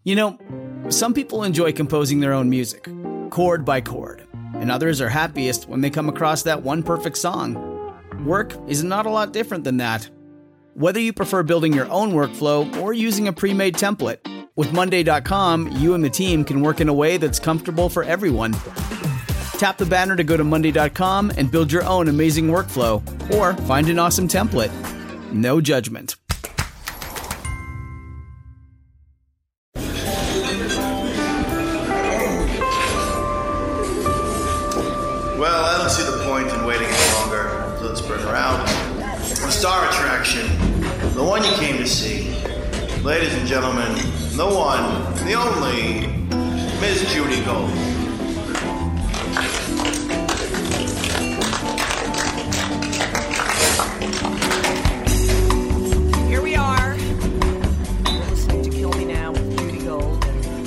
You know, some people enjoy composing their own music, chord by chord, and others are happiest when they come across that one perfect song. Work is not a lot different than that. Whether you prefer building your own workflow or using a pre-made template, with Monday.com, you and the team can work in a way that's comfortable for everyone. Tap the banner to go to Monday.com and build your own amazing workflow, or find an awesome template. No judgment. Well, I don't see the point in waiting any longer, so let's bring her out. The star attraction, the one you came to see. Ladies and gentlemen, the one, the only, Miss Judy Gold. Here we are, listening to Kill Me Now with Judy Gold.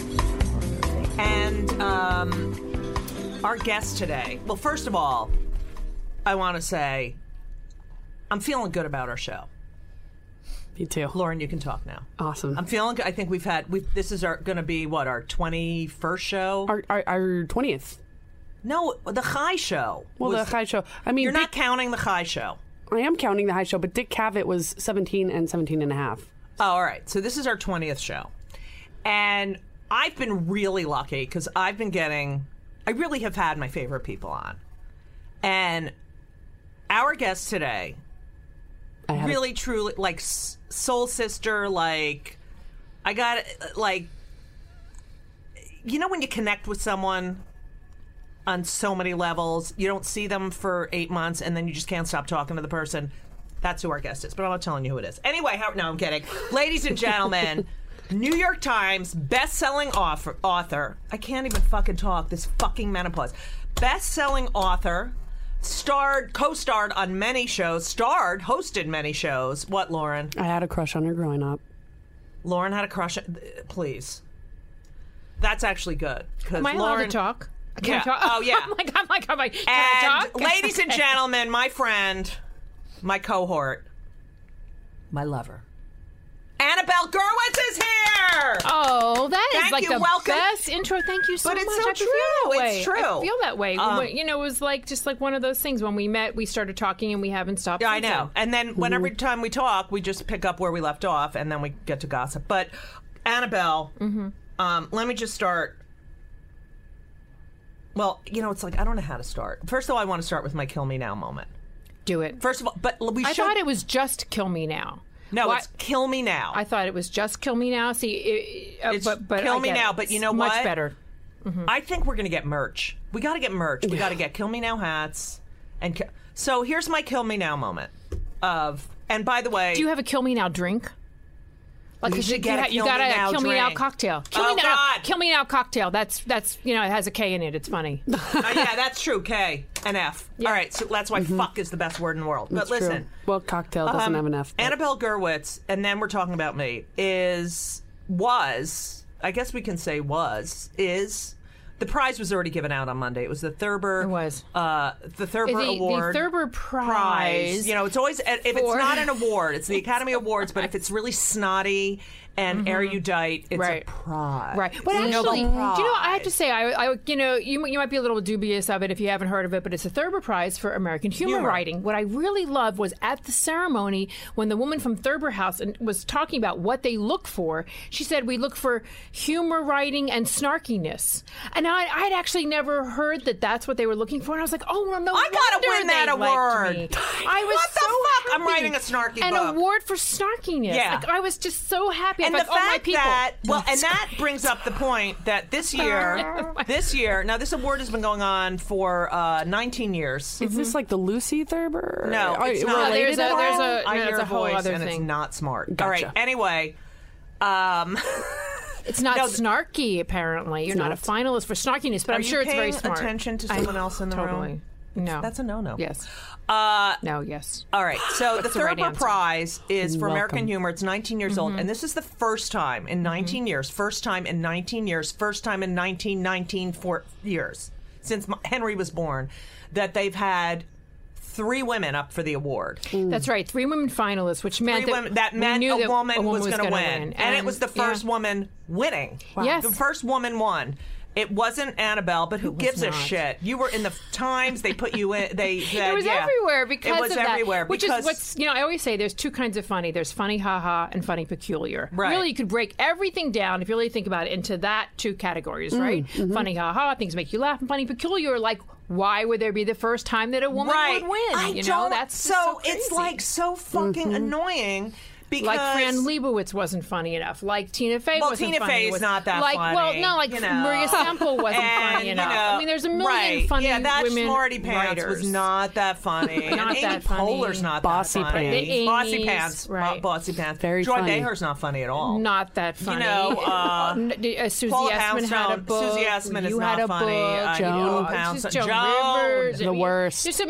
And our guest today, well, first of all, I want to say I'm feeling good about our show. Me too. Lauren, you can talk now. Awesome. I'm feeling good. I think this is going to be, what, our 21st show? Our 20th. No, the High Show. Well, the High Show. I mean, you're not counting the High Show. I am counting the High Show, but Dick Cavett was 17 and 17 and a half. Oh, all right. So this is our 20th show. And I've been really lucky because I really have had my favorite people on. And our guest today, really, truly, like, soul sister, like, I got, like, you know when you connect with someone on so many levels, you don't see them for 8 months, and then you just can't stop talking to the person? That's who our guest is, but I'm not telling you who it is. Anyway, no, I'm kidding. Ladies and gentlemen, New York Times best-selling author. I can't even fucking talk, this fucking menopause. Best-selling author, co-starred on many shows, hosted many shows. What, Lauren? I had a crush on her growing up. Lauren had a crush. Please. That's actually good. Am I allowed to talk? Can I talk? Oh, yeah. I'm like, can I talk? Ladies and gentlemen, my friend, my cohort, my lover, Annabelle Gurwitz is here! Oh, that is like the welcome. best intro. Thank you so much. But it's so I true. Feel that way. It's true. I feel that way. You know, it was like just like one of those things. When we met, we started talking, and we haven't stopped. Yeah, I since know. And then every time we talk, we just pick up where we left off, and then we get to gossip. But Annabelle, let me just start. Well, you know, it's like I don't know how to start. First of all, I want to start with my Kill Me Now moment. Do it. First of all, but I thought it was just Kill Me Now. No, it's Kill Me Now. I thought it was just Kill Me Now. See, it's but Kill Me Now. But you know what? Much better. I think we're going to get merch. We got to get merch. We got to get Kill Me Now hats. So here's my Kill Me Now moment. And by the way, do you have a Kill Me Now drink? Like you got a Kill Me Now cocktail. Kill Me Now cocktail. That's it has a K in it. It's funny. Yeah, that's true. K and F. Yeah. All right, so that's why fuck is the best word in the world. That's but listen, true. Well, cocktail doesn't have an F. But. Annabelle Gurwitz, and then we're talking about me. I guess we can say is. The prize was already given out on Monday. It was the Thurber. It was the Thurber Award. The Thurber Prize. You know, it's always if it's not an award, it's the Academy Awards. But if it's really snotty and erudite, it's a prize. Right. But actually, do you know? I have to say, you might be a little dubious of it if you haven't heard of it, but it's a Thurber Prize for American humor writing. What I really loved was at the ceremony when the woman from Thurber House was talking about what they look for. She said we look for humor writing and snarkiness, and I'd actually never heard that that's what they were looking for. And I was like, oh no, I gotta win that award. I was what the so fuck? happy. I'm writing a snarky book. An award for snarkiness. Yeah. Like, I was just so happy. And like, the fact my people. that brings up the point that this year, now this award has been going on for 19 years. Is this like the Lucy Thurber? No, it's not. There's I hear a a whole voice other and thing. it's not smart. Gotcha. All right, anyway. It's not snarky, apparently. You're not a finalist for snarkiness, but I'm sure it's very smart. Are you paying attention to someone else in the room? No. That's a no-no. Yes. No, yes. All right. So the Thurber right Prize is for American humor. It's 19 years old. And this is the first time in 19 years, first time in 19 years, first time in 19 years, since Henry was born, that they've had 3 women up for the award. That's right. 3 women finalists, which meant That we meant knew a that woman was going to gonna win. And it was the first woman winning. Yes. The first woman won. It wasn't Annabelle, but who gives a not. shit? You were in the Times. They put you in. It was everywhere because it was of that. everywhere. Which because, is what's, I always say there's 2 kinds of funny. There's funny haha and funny peculiar. Right. Really, you could break everything down, if you really think about it, into that 2 categories, right? Funny haha, things make you laugh, and funny peculiar, like, why would there be the first time that a woman would win? That's so it's crazy. like so fucking annoying. Because, like Fran Lebowitz wasn't funny enough. Like Tina Fey wasn't funny. Tina Fey's not that funny. funny. Maria Semple wasn't funny enough. I mean, there's a million funny women Smarty Pants writers. was not that funny. Not and Amy that funny. Poehler's not Bossy that funny. Pants. Bossy Pants. Right. Bossy Pants. Very Joy funny. Behar's not funny at all. Not that funny. Susie Paula Essman had a Poundstone. book. Susie Essman you is had not a funny. book. Joan Joan Joan. Rivers. The worst. There's some,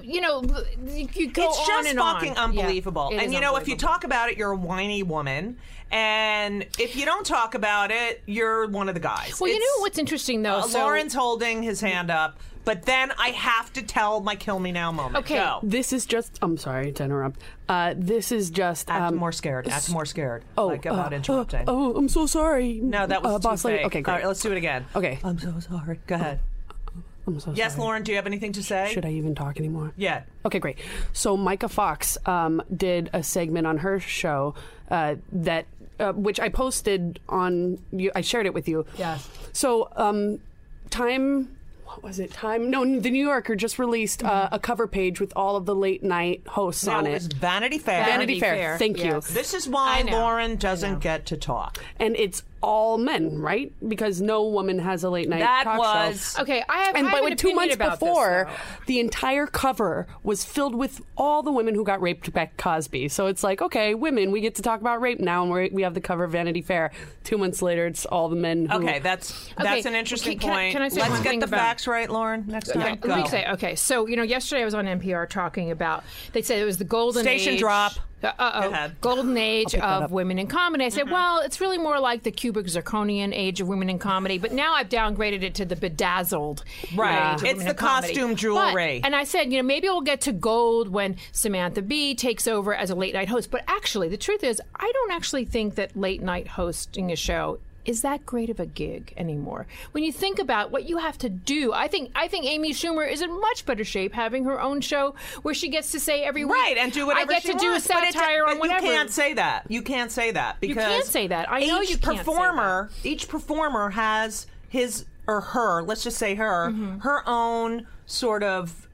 you go It's on just and fucking on. unbelievable. Yeah, it And is if you unbelievable. talk about it, you're a whiny woman. And if you don't talk about it, you're one of the guys. Well, you know what's interesting though? Lauren's holding his hand up, but then I have to tell my kill me now moment. Okay. Go. This is just. I'm sorry to interrupt. This is just. Act more scared. Act more scared. Like about interrupting. I'm so sorry. No, that was boss too lady. fake. Okay, great. All right, let's do it again. Okay. I'm so sorry. Go ahead. I'm so Yes, sorry. Lauren, do you have anything to say? Should I even talk anymore? Yeah. Okay, great. So Micah Fox did a segment on her show that which I posted on. I shared it with you. Yes. So Time. What was it? Time? No, the New Yorker just released a cover page with all of the late night hosts on It was it. Vanity Fair. Vanity Fair. Thank you. yes. This is why I know. Lauren doesn't get to talk. And it's all men, right? Because no woman has a late night That talk was show. Okay, I have But an 2 months opinion about before, this, though. the entire cover was filled with all the women who got raped by Cosby. So it's like, okay, women, we get to talk about rape now, and we have the cover of Vanity Fair. 2 months later, it's all the men who... Okay, that's an interesting can I- point. can I say Let's one get thing the about- facts right, Lauren. Next time. Okay, let me say, okay, so, yesterday I was on NPR talking about, they said it was the golden Station age. drop. Go Uh-oh. ahead. Golden age that of up. women in comedy. I said, well, it's really more like the Kubrick Zirconian age of women in comedy, but now I've downgraded it to the bedazzled Right. age of It's women the in comedy. costume jewelry. And I said, maybe we'll get to gold when Samantha Bee takes over as a late night host. But actually, the truth is, I don't actually think that late night hosting a show is that great of a gig anymore. When you think about what you have to do, I think Amy Schumer is in much better shape having her own show where she gets to say every week, Right, and do whatever I get she to do a wants. But satire on whatever. You can't say that. You can't say that because can't say that. I know you can't say Each performer has his or her. Let's just say her. Mm-hmm. Her own sort of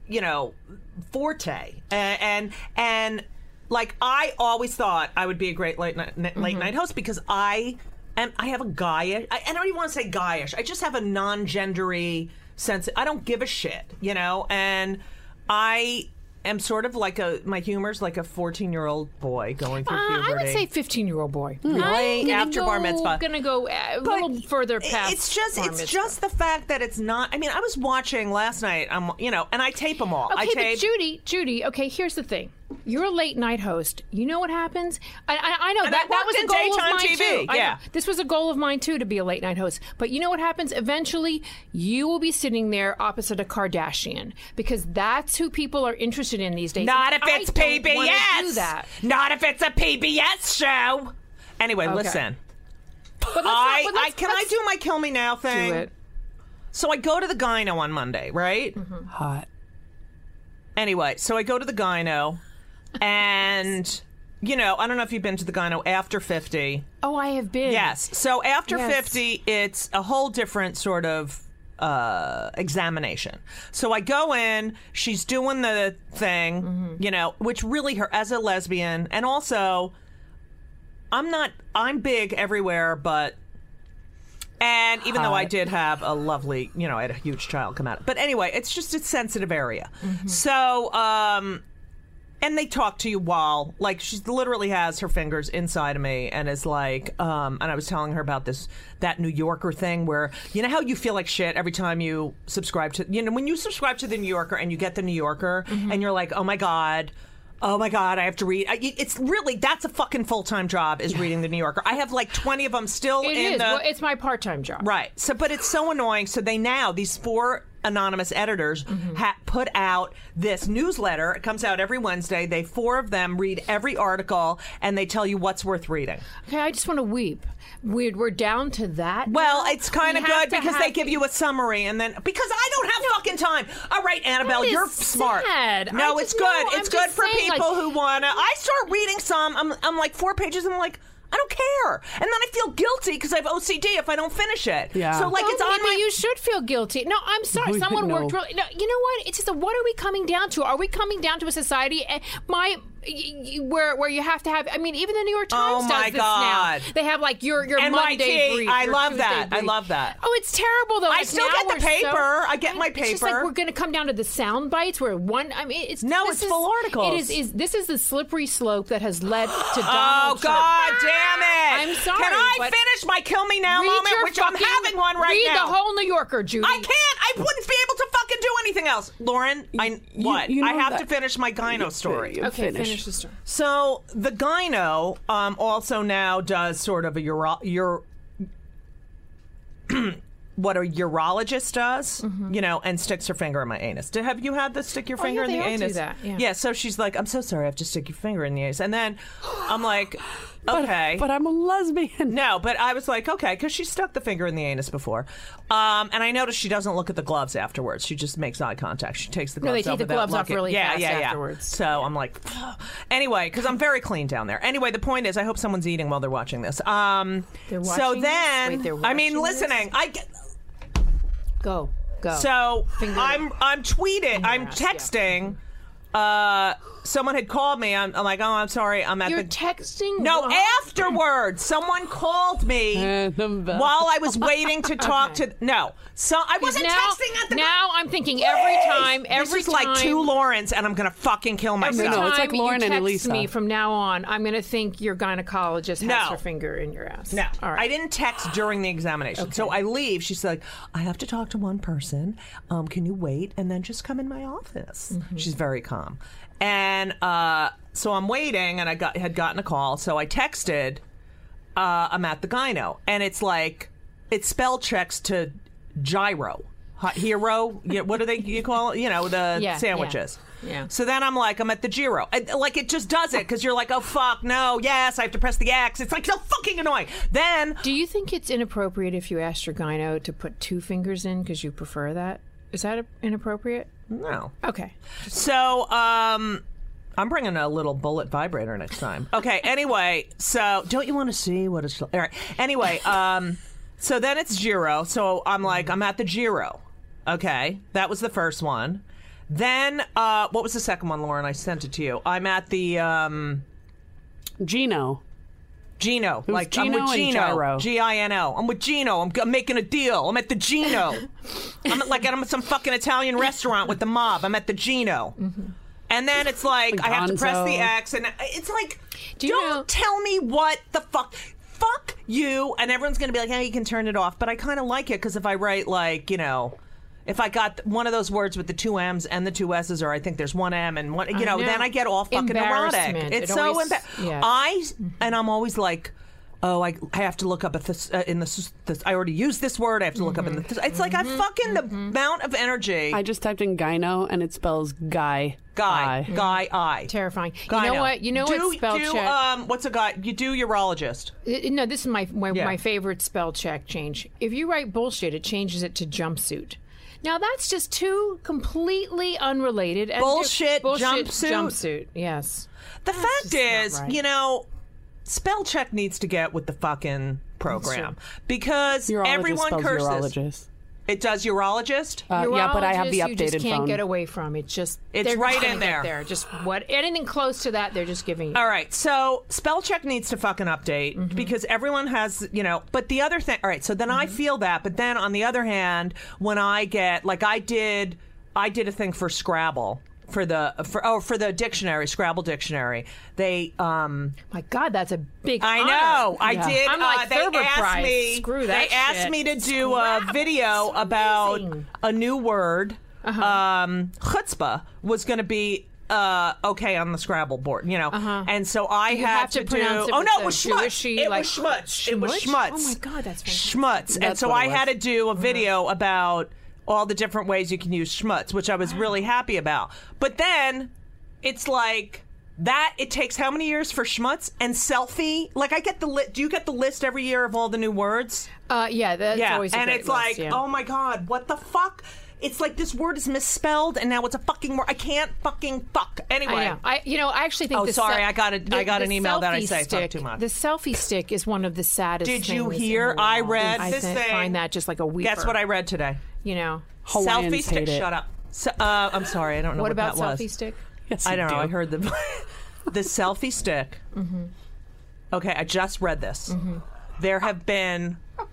forte and like I always thought I would be a great late night host because I have a guyish. I don't even want to say guyish. I just have a non-gendery sense. I don't give a shit, and I am sort of like my humor's like a 14-year-old boy going through puberty. I would say 15-year-old boy. Really? After bar mitzvah. I'm going to go a little further past. It's just bar it's mitzvah. just the fact that it's not. I mean, I was watching last night. And I tape them all. I Okay, tape. but Judy. Okay, here's the thing. You're a late night host. You know what happens? I know And that I was a worked goal in of daytime mine TV, too. I know. yeah. This was a goal of mine too to be a late night host. But you know what happens? Eventually, you will be sitting there opposite a Kardashian because that's who people are interested in these days. Not if And it's I don't wanna PBS. do that. Not if it's a PBS show. Anyway, listen. But let's Can I do my kill me now thing? do it? So I go to the gyno on Monday, right? Hot. Anyway, so I go to the gyno, and I don't know if you've been to the gyno after 50. Oh, I have been. Yes. So after Yes. 50, it's a whole different sort of examination. So I go in, she's doing the thing, which really her as a lesbian, and also I'm big everywhere, but. And even though I did have a lovely, I had a huge child come out. But anyway, it's just a sensitive area. So, and they talk to you while, like, she literally has her fingers inside of me and is like, and I was telling her about that New Yorker thing where, you know how you feel like shit every time you subscribe to, when you subscribe to the New Yorker and you get the New Yorker and you're like, oh my God, I have to read. It's really, that's a fucking full-time job is reading the New Yorker. I have like 20 of them still It in is. the... Well, it's my part-time job. Right. So, but it's so annoying. So these 4 anonymous editors put out this newsletter. It comes out every Wednesday. They 4 of them read every article, and they tell you what's worth reading. Okay, I just want to weep. We're down to that. Well, now? it's kind of We have good to because have- they give you a summary, and then because I don't have fucking time. All right, Annabelle, That is you're smart. sad. No, I it's just- good. no, It's I'm good just for saying, people like- who wanna. I start reading some. I'm like 4 pages, and I'm like, I don't care, and then I feel guilty because I have OCD if I don't finish it. Yeah. So like No, it's on Amy, my. you should feel guilty. No, I'm sorry. We Someone know. worked really. No, you know what? It's just what are we coming down to? Are we coming down to a society where you have to have? I mean, even the New York Times Oh, my does this God. now. They have like your NYT, Monday brief. I your love Tuesday that. I brief. love that. Oh, it's terrible though. I Like, still now get the we're so- paper. I get my It's just like paper. we're going to come down to the sound bites where one. I mean, it's No, this it's is- full articles. It is. This is the slippery slope that has led to Oh Donald Trump. God damn it! I'm sorry. Can I but finish my kill me now read moment, your which I'm fucking- having one right read now? the whole New Yorker, Judy. I can't. I wouldn't be able to fucking do anything else, Lauren. What? you know I have that- to finish my gyno story. Okay, finish the story. So the gyno also now does sort of a what a urologist does, you know, and sticks her finger in my anus. Have you had the stick your finger in yeah, the they all do anus? that, yeah. So she's like, I'm so sorry, I have to stick your finger in the anus. And then I'm like, okay. But I'm a lesbian. No, but I was like, okay, because she stuck the finger in the anus before. And I noticed she doesn't look at the gloves afterwards. She just makes eye contact. She takes the gloves they take off the without gloves off looking. really yeah, fast yeah, yeah. afterwards. So I'm like, anyway, because I'm very clean down there. Anyway, the point is, I hope someone's eating while they're watching this. They're So watching then, this? Wait, they're I mean, watching listening. Go. So Finger I'm tweeting. I'm ass, yeah. texting. Someone had called me. I'm like, oh, I'm sorry. I'm at You're the. texting? No, what? afterwards, someone called me Annabelle. while I was waiting to talk to. No, so I wasn't now, texting at the. Now I'm thinking every time, This is like 2 Laurens, and I'm gonna fucking kill Every myself. No, it's like time Lauren you and text Elisa. me from now on, I'm going to think your gynecologist has No. her finger in your ass. No, All right. I didn't text during the examination. So I leave. She's like, I have to talk to one person. Can you wait and then just come in my office? She's very calm. And so I'm waiting, and I had gotten a call. So I texted, I'm at the gyno. And it's like, it spell checks to gyro. Hero? Yeah, what do you call it? You know, the Yeah, sandwiches. yeah. So then I'm like, I'm at the gyro. Like, it just does it because you're like, oh, fuck, no, yes, I have to press the X. It's like so fucking annoying. Then. Do you think it's inappropriate if you asked your gyno to put 2 fingers in because you prefer that? Is that inappropriate? No. Okay. So, I'm bringing a little bullet vibrator next time. Okay, anyway, so don't you want to see what it's like? All right. Anyway, so then it's gyro. So I'm like, I'm at the gyro. Okay, that was the first one. Then, what was the second one, Lauren? I sent it to you. I'm at the Gino. Gino. Like Gino I'm with and Gino. gyro? Gino. I'm with Gino. I'm making a deal. I'm at the Gino. I'm at some fucking Italian restaurant with the mob. I'm at the Gino. And then it's like I have to press the Gonzo. X, and it's like, Do you don't know- tell me what the fuck. Fuck you. And everyone's gonna be like, yeah, you can turn it off. But I kind of like it because if I write like, you know. If I got one of those words with the 2 M's and the 2 S's, or I think there's 1 M and one, you know, know. then I get all fucking neurotic. Embarrassment. It's It so always- embarrassing. yeah. And I'm always like, oh, I have to look up at this in this. I already used this word. I have to look up in the. It's like I fucking the amount of energy. I just typed in gyno and it spells guy. Guy. Terrifying. Gyno. You know what? You know what spell check? What's a guy? You do urologist. No, this is my Yeah. favorite spell check change. If you write bullshit, it changes it to jumpsuit. Now that's just 2 completely unrelated and Bullshit jumpsuit? Jumpsuit, yes. The fact just not is, right. you know, spell check needs to get with the fucking program because Urologist everyone spells curses. urologist. It does urologist. Yeah, but I have the Urologists, you just updated can't phone. get away from it. Just It's they're right just in gonna get there. Just anything close to that, they're just giving you. All right, so spell check needs to fucking update because everyone has, you know. But the other thing, all right, so then I feel that, but then on the other hand, when I get like I did a thing for Scrabble for the dictionary, Scrabble dictionary. They My God, that's a big. I honor. know. I did. I'm like they Thurber asked Prize. me. Screw that They asked shit. me to do a Scrabble. video It's about amazing. a new word. Chutzpah was going to be okay on the Scrabble board, you know. And so I You had have to do. pronounce it Oh with no, the it was schmutz. Jewishy, It like- was schmutz. It was Schmutz? schmutz. Oh my God, that's fantastic. schmutz. And That's so what I it had to was. do a video about all the different ways you can use schmutz, which I was really happy about. But then it's like that. It takes how many years for schmutz and selfie? Like I get the do you get the list every year of all the new words? Yeah, that's always a and great it's list, like, yeah. oh my God, what the fuck? It's like this word is misspelled, and now it's a fucking word. I can't fucking fuck. Anyway, I actually think. Oh, sorry, I got an email that I say stick, fuck too much. The selfie stick is one of the saddest. Did you things hear? in the I world. read I this thing. find that just like a weeper. Guess what I read today? You know, Hawaiians selfie stick. hate it. Shut up. I'm sorry, I don't know what what about that was. selfie stick? Yes, I you don't know. do. I heard the the selfie stick. Mm-hmm. Okay, I just read this. Mm-hmm. There have been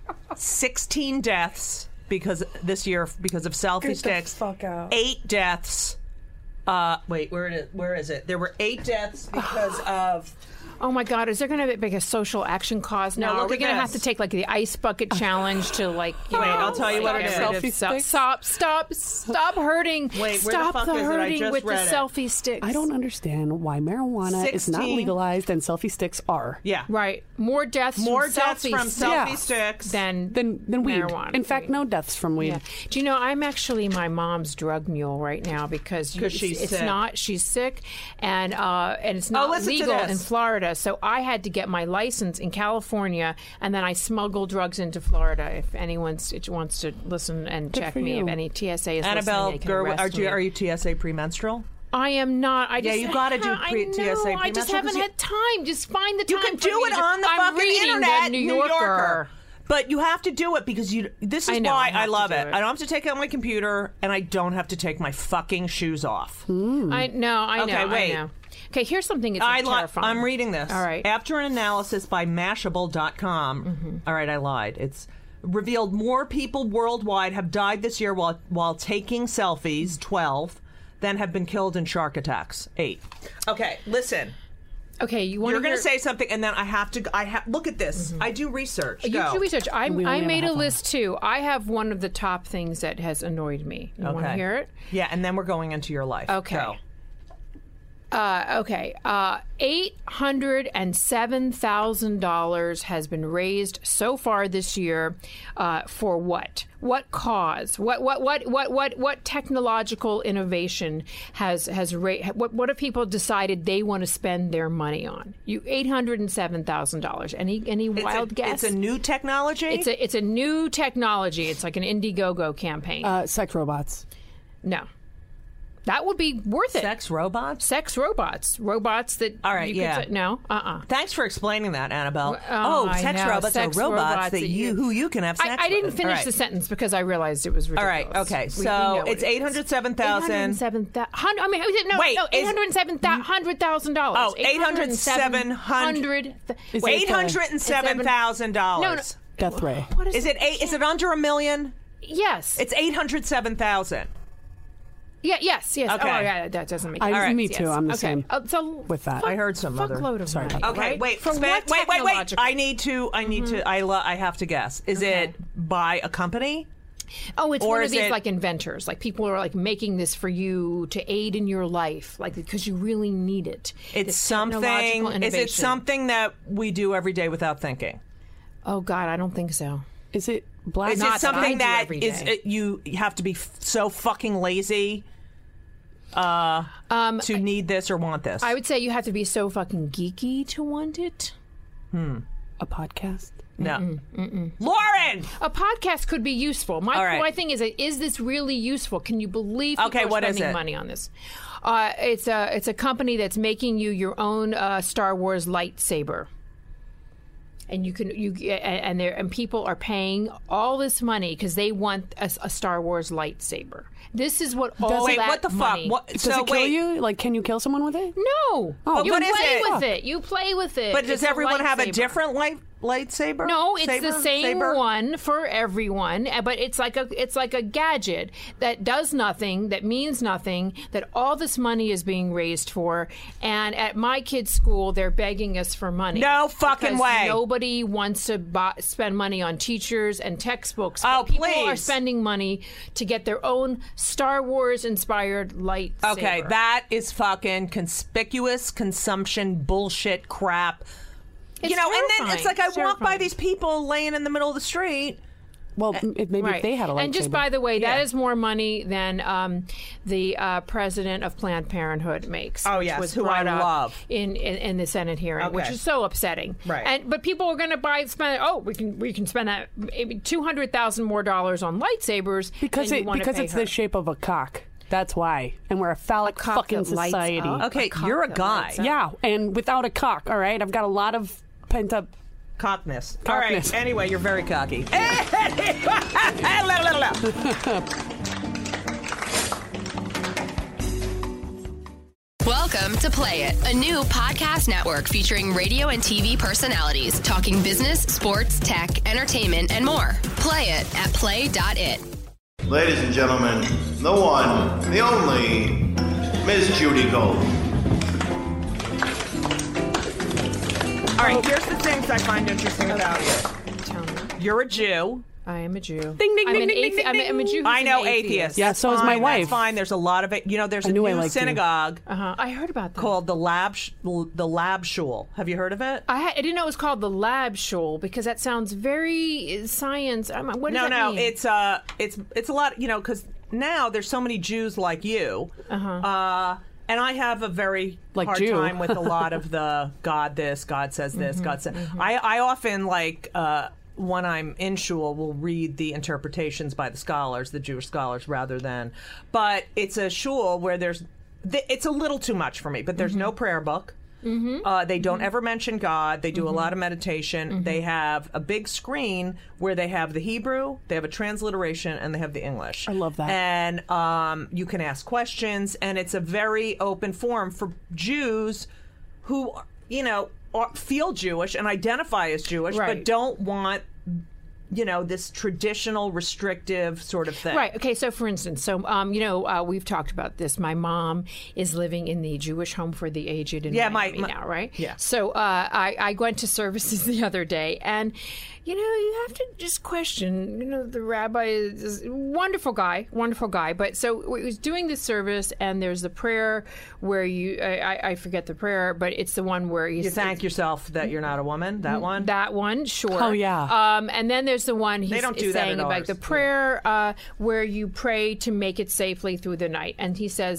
16 deaths this year because of selfie Get the sticks. fuck out. 8 deaths. Wait, where is it? There were 8 deaths because of. Oh my God! Is there going to be a social action cause now? No, Are look we at going to this. have to take like the ice bucket challenge to like? You Wait, know, I'll tell you what like, it is. get rid of Selfie stop hurting. Wait, where the stop fuck is it? I hurting just with the read it. selfie sticks. I don't understand why marijuana is not 16. legalized and selfie sticks are. Yeah. Right, more deaths. More from deaths selfie from sticks selfie Yeah. sticks. than Than weed. marijuana. In fact, no deaths from weed. Yeah. Do you know I'm actually my mom's drug mule right now because she's it's sick. not she's sick and it's not listen to legal this. in Florida, so I had to get my license in California and then I smuggle drugs into Florida. If anyone wants to listen and check for me, you. if any TSA is Annabelle, listening, they can arrest me. are you TSA premenstrual? I am not. I just, you gotta do I TSA know, I just premenstrual haven't 'cause you- had time. Just find the time. You can for do me it to- on the I'm fucking reading internet, the New Yorker. But you have to do it because this is I know, why I have I to love do it. it. I don't have to take out my computer, and I don't have to take my fucking shoes off. I know. Okay, wait. I know. Okay, here's something that's terrifying. I'm reading this. All right. After an analysis by Mashable.com, all right, I lied. It's revealed more people worldwide have died this year while taking selfies, 12, than have been killed in shark attacks, 8. Okay, listen. Okay, you want You're going hear- to say something, and then I have to. Look at this. I do research. You Go. do research. I only have made a half hour. list too. I have one of the top things that has annoyed me. You want to hear it? Yeah, and then we're going into your life. Okay. Go. $807,000 has been raised so far this year. For what? What cause? What technological innovation has raised? What have people decided they want to spend their money on? $807,000. Any wild guess? It's a new technology? It's a new technology. It's like an Indiegogo campaign. Sex robots. No. That would be worth it. Sex robots? Sex robots. Robots that. All right, you could yeah. say- no. Thanks for explaining that, Annabelle. I sex know. robots Sex are robots that who you can have sex with. I didn't finish All right. the sentence because I realized it was All ridiculous. right, okay. We So know it's it is. 807,000. 807,000. I mean, Wait, no, is- $807,000. Oh, 807,000. $807,000. No. Death ray. What is Is it under $1 million? Yes. It's 807,000. Yeah. Yes. Yes. Okay. Oh, yeah. That doesn't make I- sense. me too. I'm the Okay. same So with that. I heard some other. fuckload of Sorry money. about Okay, right? wait. For what Wait. technological- I need to. I have to guess. Is it by a company? Oh, it's Or one is of these it- like inventors. Like people are like making this for you to aid in your life, like because you really need it. It's This something. technological Is it innovation. something that we do every day without thinking? Oh God, I don't think so. Is it black? Is Not it that I something do that every is day. you have to be so fucking lazy to need this or want this? I would say you have to be so fucking geeky to want it. A podcast? No. Lauren! A podcast could be useful. All right. My thing is this really useful? Can you believe Okay, people are what is spending it? money on this? It's a company that's making you your own Star Wars lightsaber. And and people are paying all this money because they want a Star Wars lightsaber. This is what all Wait, that what the money. fuck? What, Does so it kill wait, you? Like, can you kill someone with it? No, But you what is play it? with it. You play with it. But does It's a everyone have a lightsaber. different lightsaber? No, it's the Saber? same Saber? one for everyone, but it's like a gadget that does nothing, that means nothing, that all this money is being raised for. And at my kids' school, they're begging us for money. No fucking because way. Nobody wants to spend money on teachers and textbooks. Oh, but people are please. spending money to get their own Star Wars-inspired lightsaber. Okay, that is fucking conspicuous consumption bullshit crap. It's and then terrifying. it's like I It's walk by terrifying. these people laying in the middle of the street Well, maybe if they had a lightsaber. And just by the way, that Yeah. is more money than the president of Planned Parenthood makes. Oh, which yes, was who I brought up love. in the Senate hearing, which Okay. is so upsetting. Right. But people are going to spend. Oh, we can spend that $200,000 more on lightsabers because than you want to pay it's her. the shape of a cock. That's why. And we're a phallic cock fucking that lights society. up. Okay, cock you're a that guy. lights up. Yeah, and without a cock, all right? I've got a lot of pent up. Cockness. All right. Cockness. Anyway, you're very cocky. Welcome to Play It, a new podcast network featuring radio and TV personalities talking business, sports, tech, entertainment, and more. Play it at play.it. Ladies and gentlemen, the one, the only, Miss Judy Gold. All right, here's the things I find interesting about you. Tell me. You're a Jew. I am a Jew. Ding, ding, I'm ding, an ding, ding, I'm a Jew. Who's I know an atheists. Yeah, That's so is my fine, wife. That's fine. There's a lot of it. You know, there's a knew I new liked you. synagogue I heard about that. called the Lab Shul. Have you heard of it? I didn't know it was called the Lab Shul because that sounds very science. What does that mean? It's a lot. You know, because now there's so many Jews like you. And I have a very Like hard Jew. time with a lot of the God this, God says this, God says. I often when I'm in shul, will read the interpretations by the scholars, the Jewish scholars, rather than. But it's a shul where it's a little too much for me. But there's no prayer book. They don't ever mention God. They do a lot of meditation. They have a big screen where they have the Hebrew, they have a transliteration, and they have the English. I love that. And you can ask questions, and it's a very open forum for Jews who, feel Jewish and identify as Jewish, Right. but don't want, this traditional restrictive sort of thing. Right. Okay. So, for instance, we've talked about this. My mom is living in the Jewish Home for the Aged in Miami now, right? Yeah. So I went to services the other day, and you have to just question. The rabbi is a wonderful guy. But so we was doing this service, and there's the prayer where I forget the prayer, but it's the one where You thank yourself that you're not a woman. That one. That one, sure. Oh, yeah. And then there's the one he's don't do that saying at about ours. the prayer where you pray to make it safely through the night, and he says,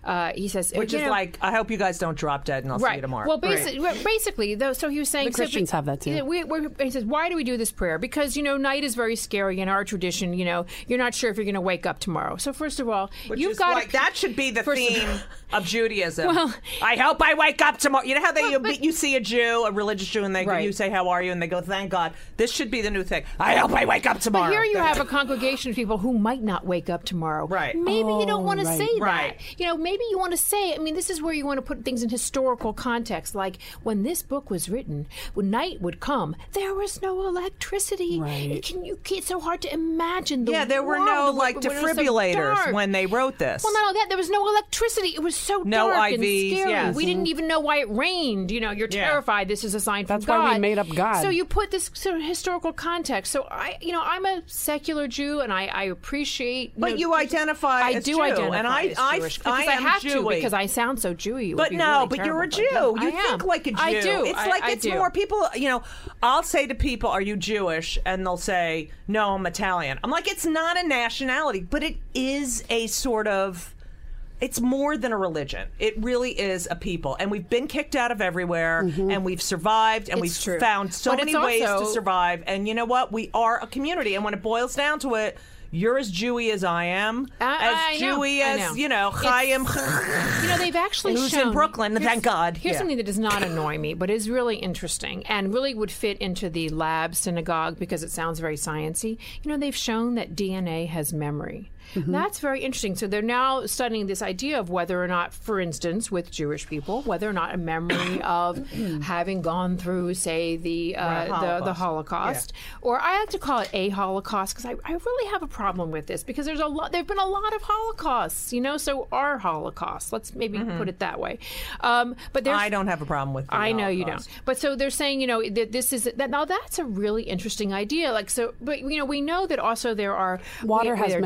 Which is like, I hope you guys don't drop dead, and I'll see you tomorrow. Well, basically, though, so he was saying The Christians have that, too. He says, why do we do this prayer? Because night is very scary in our tradition. You're not sure if you're going to wake up tomorrow. So first of all, you've got that should be the First of- theme of Judaism. Well- I hope I wake up tomorrow. You know how you see a Jew, a religious Jew, and Right. you say, "How are you?" and they go, "Thank God." This should be the new thing. I hope I wake up tomorrow. But here you have a congregation of people who might not wake up tomorrow. Right. Maybe you don't want to right. say Right. that. Maybe you want to say, this is where you want to put things in historical context. Like when this book was written, when night would come, there was no electricity. Right. It's so hard to imagine the there were world no when it was so defibrillators dark. when they wrote this. Well, not only that, there was no electricity. It was so No dark and IVs, scary. yes. We didn't even know why it rained. You're terrified. This is a sign from That's God. why we made up God. So you put this sort of historical context. So I'm a secular Jew, and I appreciate. But you identify I as do Jew, identify and as Jewish because I am have Jewy. to because I sound so Jewy. It would But be no, really but you're a terrible, Jew. but You I am. think like a Jew. I do. It's I do. more people. I'll say to people, "Are you Jewish?" and they'll say, "No, I'm Italian." I'm like, it's not a nationality, but it is a sort of. It's more than a religion. It really is a people. And we've been kicked out of everywhere, and we've survived, and It's we've true. found so But many it's ways to also- survive. And you know what? We are a community. And when it boils down to it, you're as Jewy as I am, I as know, Jewy I as, know. Chaim. They've actually Who's shown in Brooklyn, thank God. Here's Yeah. something that does not annoy me, but is really interesting and really would fit into the lab synagogue because it sounds very sciencey. They've shown that DNA has memory. That's very interesting. So they're now studying this idea of whether or not, for instance, with Jewish people, whether or not a memory of having gone through, say, the Holocaust, or I like to call it a Holocaust because I really have a problem with this because there's there've been a lot of Holocausts, so our Holocaust. Let's maybe put it that way. But there's, I don't have a problem with the I know you Holocaust. don't. But so they're saying, that this is that. Now that's a really interesting idea. But we know that also there are Water has memory also.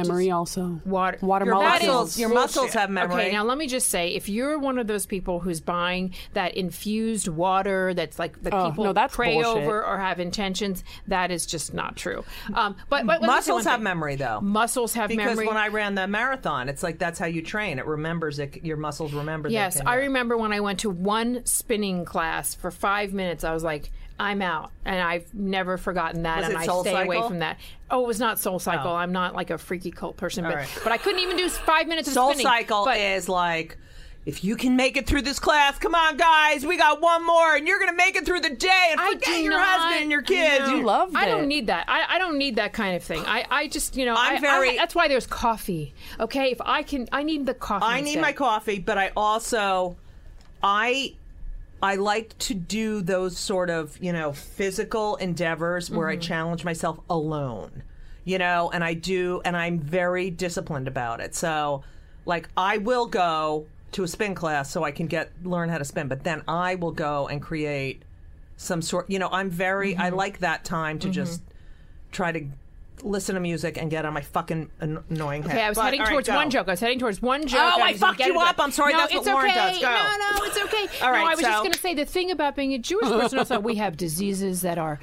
also. Water molecules. Your muscles have memory. Okay, now let me just say, if you're one of those people who's buying that infused water that's like the people that's pray bullshit. over or have intentions, that is just not true. But let me say Muscles one have thing. memory, though. Muscles have Because memory. when I ran the marathon, it's like that's how you train. It remembers it. Your muscles remember. Yes, I remember when I went to one spinning class for 5 minutes, I was like, I'm out. And I've never forgotten that. Was and it I Soul stay away Cycle? from that. Oh, it was not Soul Cycle. Oh. I'm not like a freaky cult person. But, right. but I couldn't even do 5 minutes of Soul spinning. Cycle But- is like, if you can make it through this class, come on, guys, we got one more, and you're going to make it through the day and I forget do your not. husband and your kids. You loved I it. don't need that. I don't need that kind of thing. I just, that's why there's coffee. Okay, if I need the coffee. I need instead. my coffee, but I also, I like to do those sort of, physical endeavors where I challenge myself alone, and I'm very disciplined about it. So, like, I will go to a spin class so I can learn how to spin, but then I will go and create some sort, I'm very, I like that time to just try to listen to music and get on my fucking annoying head. Okay, I was But, heading all right, towards go. one joke. Oh, I fucked you up. I'm sorry. No, That's what it's Lauren okay. does. Go. No, it's okay. All right, no, I was so- just going to say the thing about being a Jewish person. Also, we have diseases that are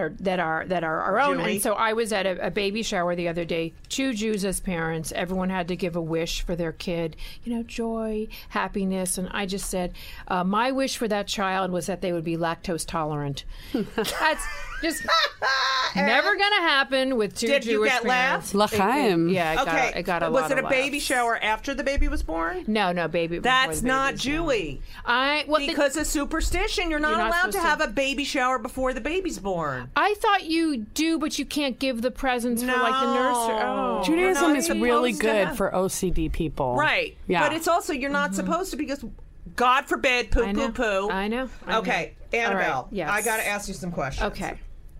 our own. Jewy. And so I was at a baby shower the other day. 2 Jews as parents. Everyone had to give a wish for their kid. Joy, happiness, and I just said my wish for that child was that they would be lactose tolerant. That's just never going to happen with 2 Did Jewish you get parents. laughs? L'chaim. Yeah, Okay. it got a was lot it of a baby laughs. shower after the baby was born? No, baby. before That's the not baby's born. Jewy. Because of superstition, you're not You're not allowed to supposed to- have a baby shower before the baby's born. I thought you do, but you can't give the presents for like the nursery. Oh. Judaism not is supposed really to good have- for OCD people. Right. Yeah. But it's also, you're not supposed to because, God forbid, poo, I know. poo, poo. I know. Okay, Annabelle, All right, yes. I got to ask you some questions. Okay.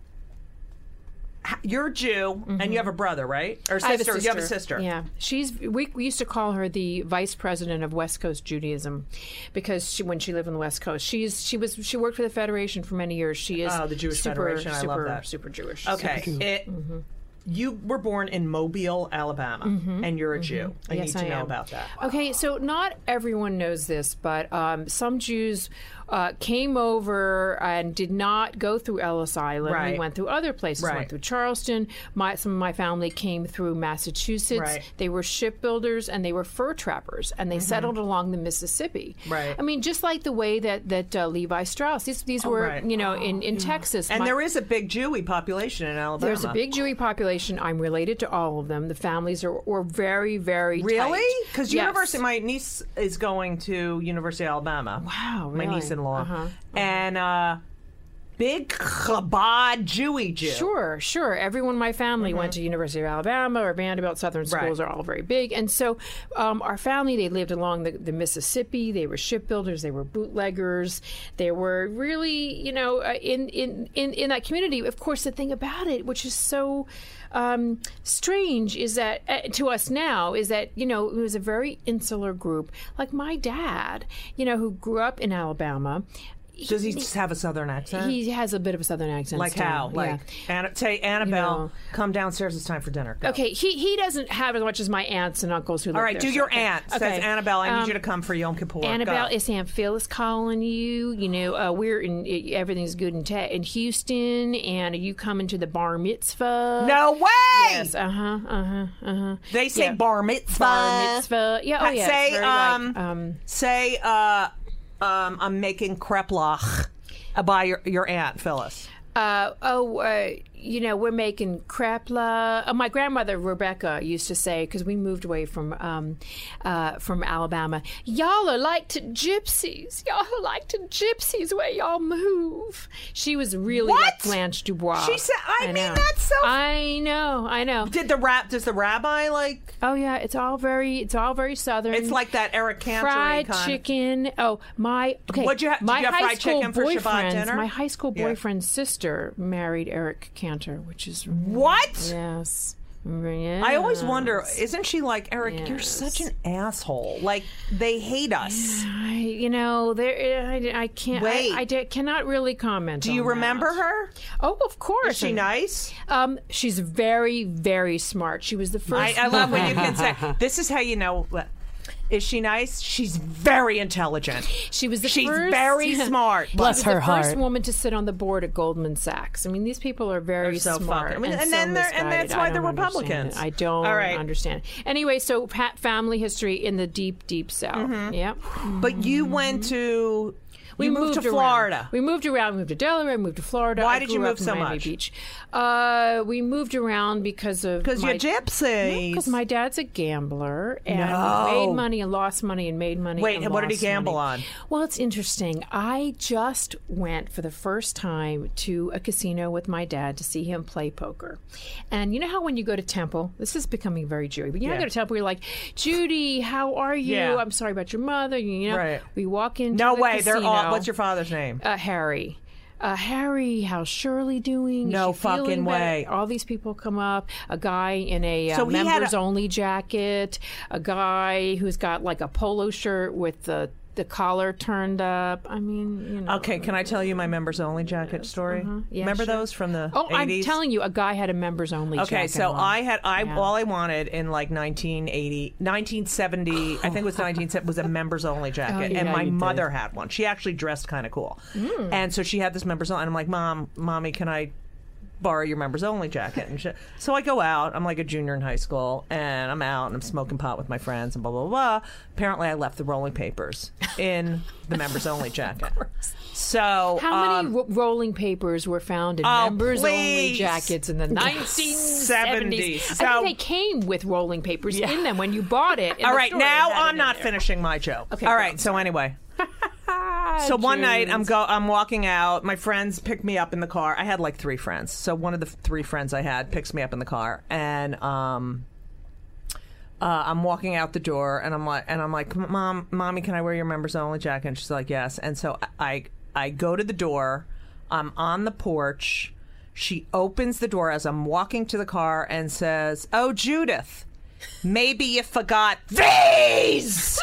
You're Jew, and you have a brother, right? Or I have a sister. You have a sister. Yeah, we used to call her the vice president of West Coast Judaism, because when she lived on the West Coast, she worked for the Federation for many years. She is the Jewish Federation. I love that. Super Jewish. Okay. You were born in Mobile, Alabama, and you're a Jew. I Yes, need to I know am. about that. Okay, so not everyone knows this, but some Jews came over and did not go through Ellis Island. Right. We went through other places. Right. Went through Charleston. Some of my family came through Massachusetts. Right. They were shipbuilders and they were fur trappers, and they settled along the Mississippi. Right. I mean, just like the way that Levi Strauss. These were, right. in Texas. And there is a big Jewy population in Alabama. There's a big Jewy population. I'm related to all of them. The families were very, very Really? tight. Because Yes. University, my niece is going to University of Alabama. Wow, My really? niece-in-law. Uh-huh. And big Chabad Jewy Jew. Sure. Everyone in my family went to University of Alabama or Vanderbilt. Southern schools are all very big. And so our family, they lived along the Mississippi. They were shipbuilders. They were bootleggers. They were really, in that community. Of course, the thing about it, which is so strange, is that to us now, is that, it was a very insular group. Like my dad, who grew up in Alabama. Does he just have a Southern accent? He has a bit of a Southern accent. Like still. how? Yeah. Like, say, Annabelle, come downstairs. It's time for dinner. Go. Okay, he doesn't have as much as my aunts and uncles who live All right, there. do so- your okay. aunt. Okay. Says, Annabelle, I need you to come for Yom Kippur. Annabelle, Go. is Aunt Phyllis calling you? We're in, everything's good in Houston, and are you coming to the bar mitzvah? No way! Yes, They say Yeah. bar mitzvah. Bar mitzvah. Yeah, oh yeah. Say, it's very like, I'm making kreplach by your Aunt Phyllis. we're making krepla. My grandmother Rebecca used to say, because we moved away from Alabama, y'all are like to gypsies. Y'all are like to gypsies where y'all move. She was really What? like Blanche Dubois. She said, I mean, know. that's so. I know. Does the rabbi like? Oh yeah, it's all very Southern. It's like that Eric Cantor fried kind. chicken. Oh my! Okay, What'd you did my you have high fried school chicken for Shabbat boyfriend's- dinner? My high school Yeah. boyfriend's sister married Eric Cantor, which is What? Yes, Yeah. I always wonder, isn't she like, Eric, you're such an asshole. Like, they hate us. I can't. Wait. I cannot really comment. Do you remember her? Oh, of course. Is she nice? She's very, very smart. She was the first. I love when you can say, this is how you know. Is she nice? She's very intelligent. She was the She's first. very smart. Bless her the first heart. woman to sit on the board at Goldman Sachs. I mean, these people are very so smart, fucking- and that's why they're Republicans. I don't All right. understand. Anyway, so family history in the deep, deep South. Yep. But you went to... We moved to around. Florida. We moved around. We moved to Delaware. We moved to Florida. Why I did you grew move up in so Miami much? Beach. We moved around because of Because you're gypsies. Because my dad's a gambler and No. made money and lost money and made money. Wait, and what did he lost gamble money. on? Well, it's interesting. I just went for the first time to a casino with my dad to see him play poker. And you know how when you go to Temple, this is becoming very Jewy, but you know, Yeah. you go to Temple, you're like, Judy, how are you? Yeah. I'm sorry about your mother. You know, Right. we walk into No the way. They're casino. all... What's your father's name? Harry. Harry, how's Shirley doing? Is No she feeling fucking better? way. All these people come up. A guy in a So he had members only jacket. A guy who's got like a polo shirt with the collar turned up. I mean, you know. Okay, can I tell you my members only jacket story? Yeah, Remember sure. those from the Oh, 80s? I'm telling you, a guy had a members only jacket. Okay, so on. all I wanted in like 1970, I think it was 1970, was a members only jacket, yeah, and my you did. mother had one. She actually dressed kind of cool, and so she had this members only. And I'm like, Mommy, can I borrow your members only jacket? And so I go out. I'm like a junior in high school, and I'm out and I'm smoking pot with my friends and blah blah blah. Apparently, I left the rolling papers in the members only jacket. So how many rolling papers were found in members only please. jackets in the 1970s? So- I think they came with rolling papers in them when you bought it. in all the right, store. now They had it I'm in not there. finishing my joke. Okay, all go right. on. So anyway. So one night I'm walking out. My friends pick me up in the car. I had like 3 friends. So one of the 3 friends I had picks me up in the car, and I'm walking out the door, and I'm like, Mommy, can I wear your members only jacket? And she's like, yes. And so I go to the door. I'm on the porch. She opens the door as I'm walking to the car and says, "Oh, Judith, maybe you forgot these."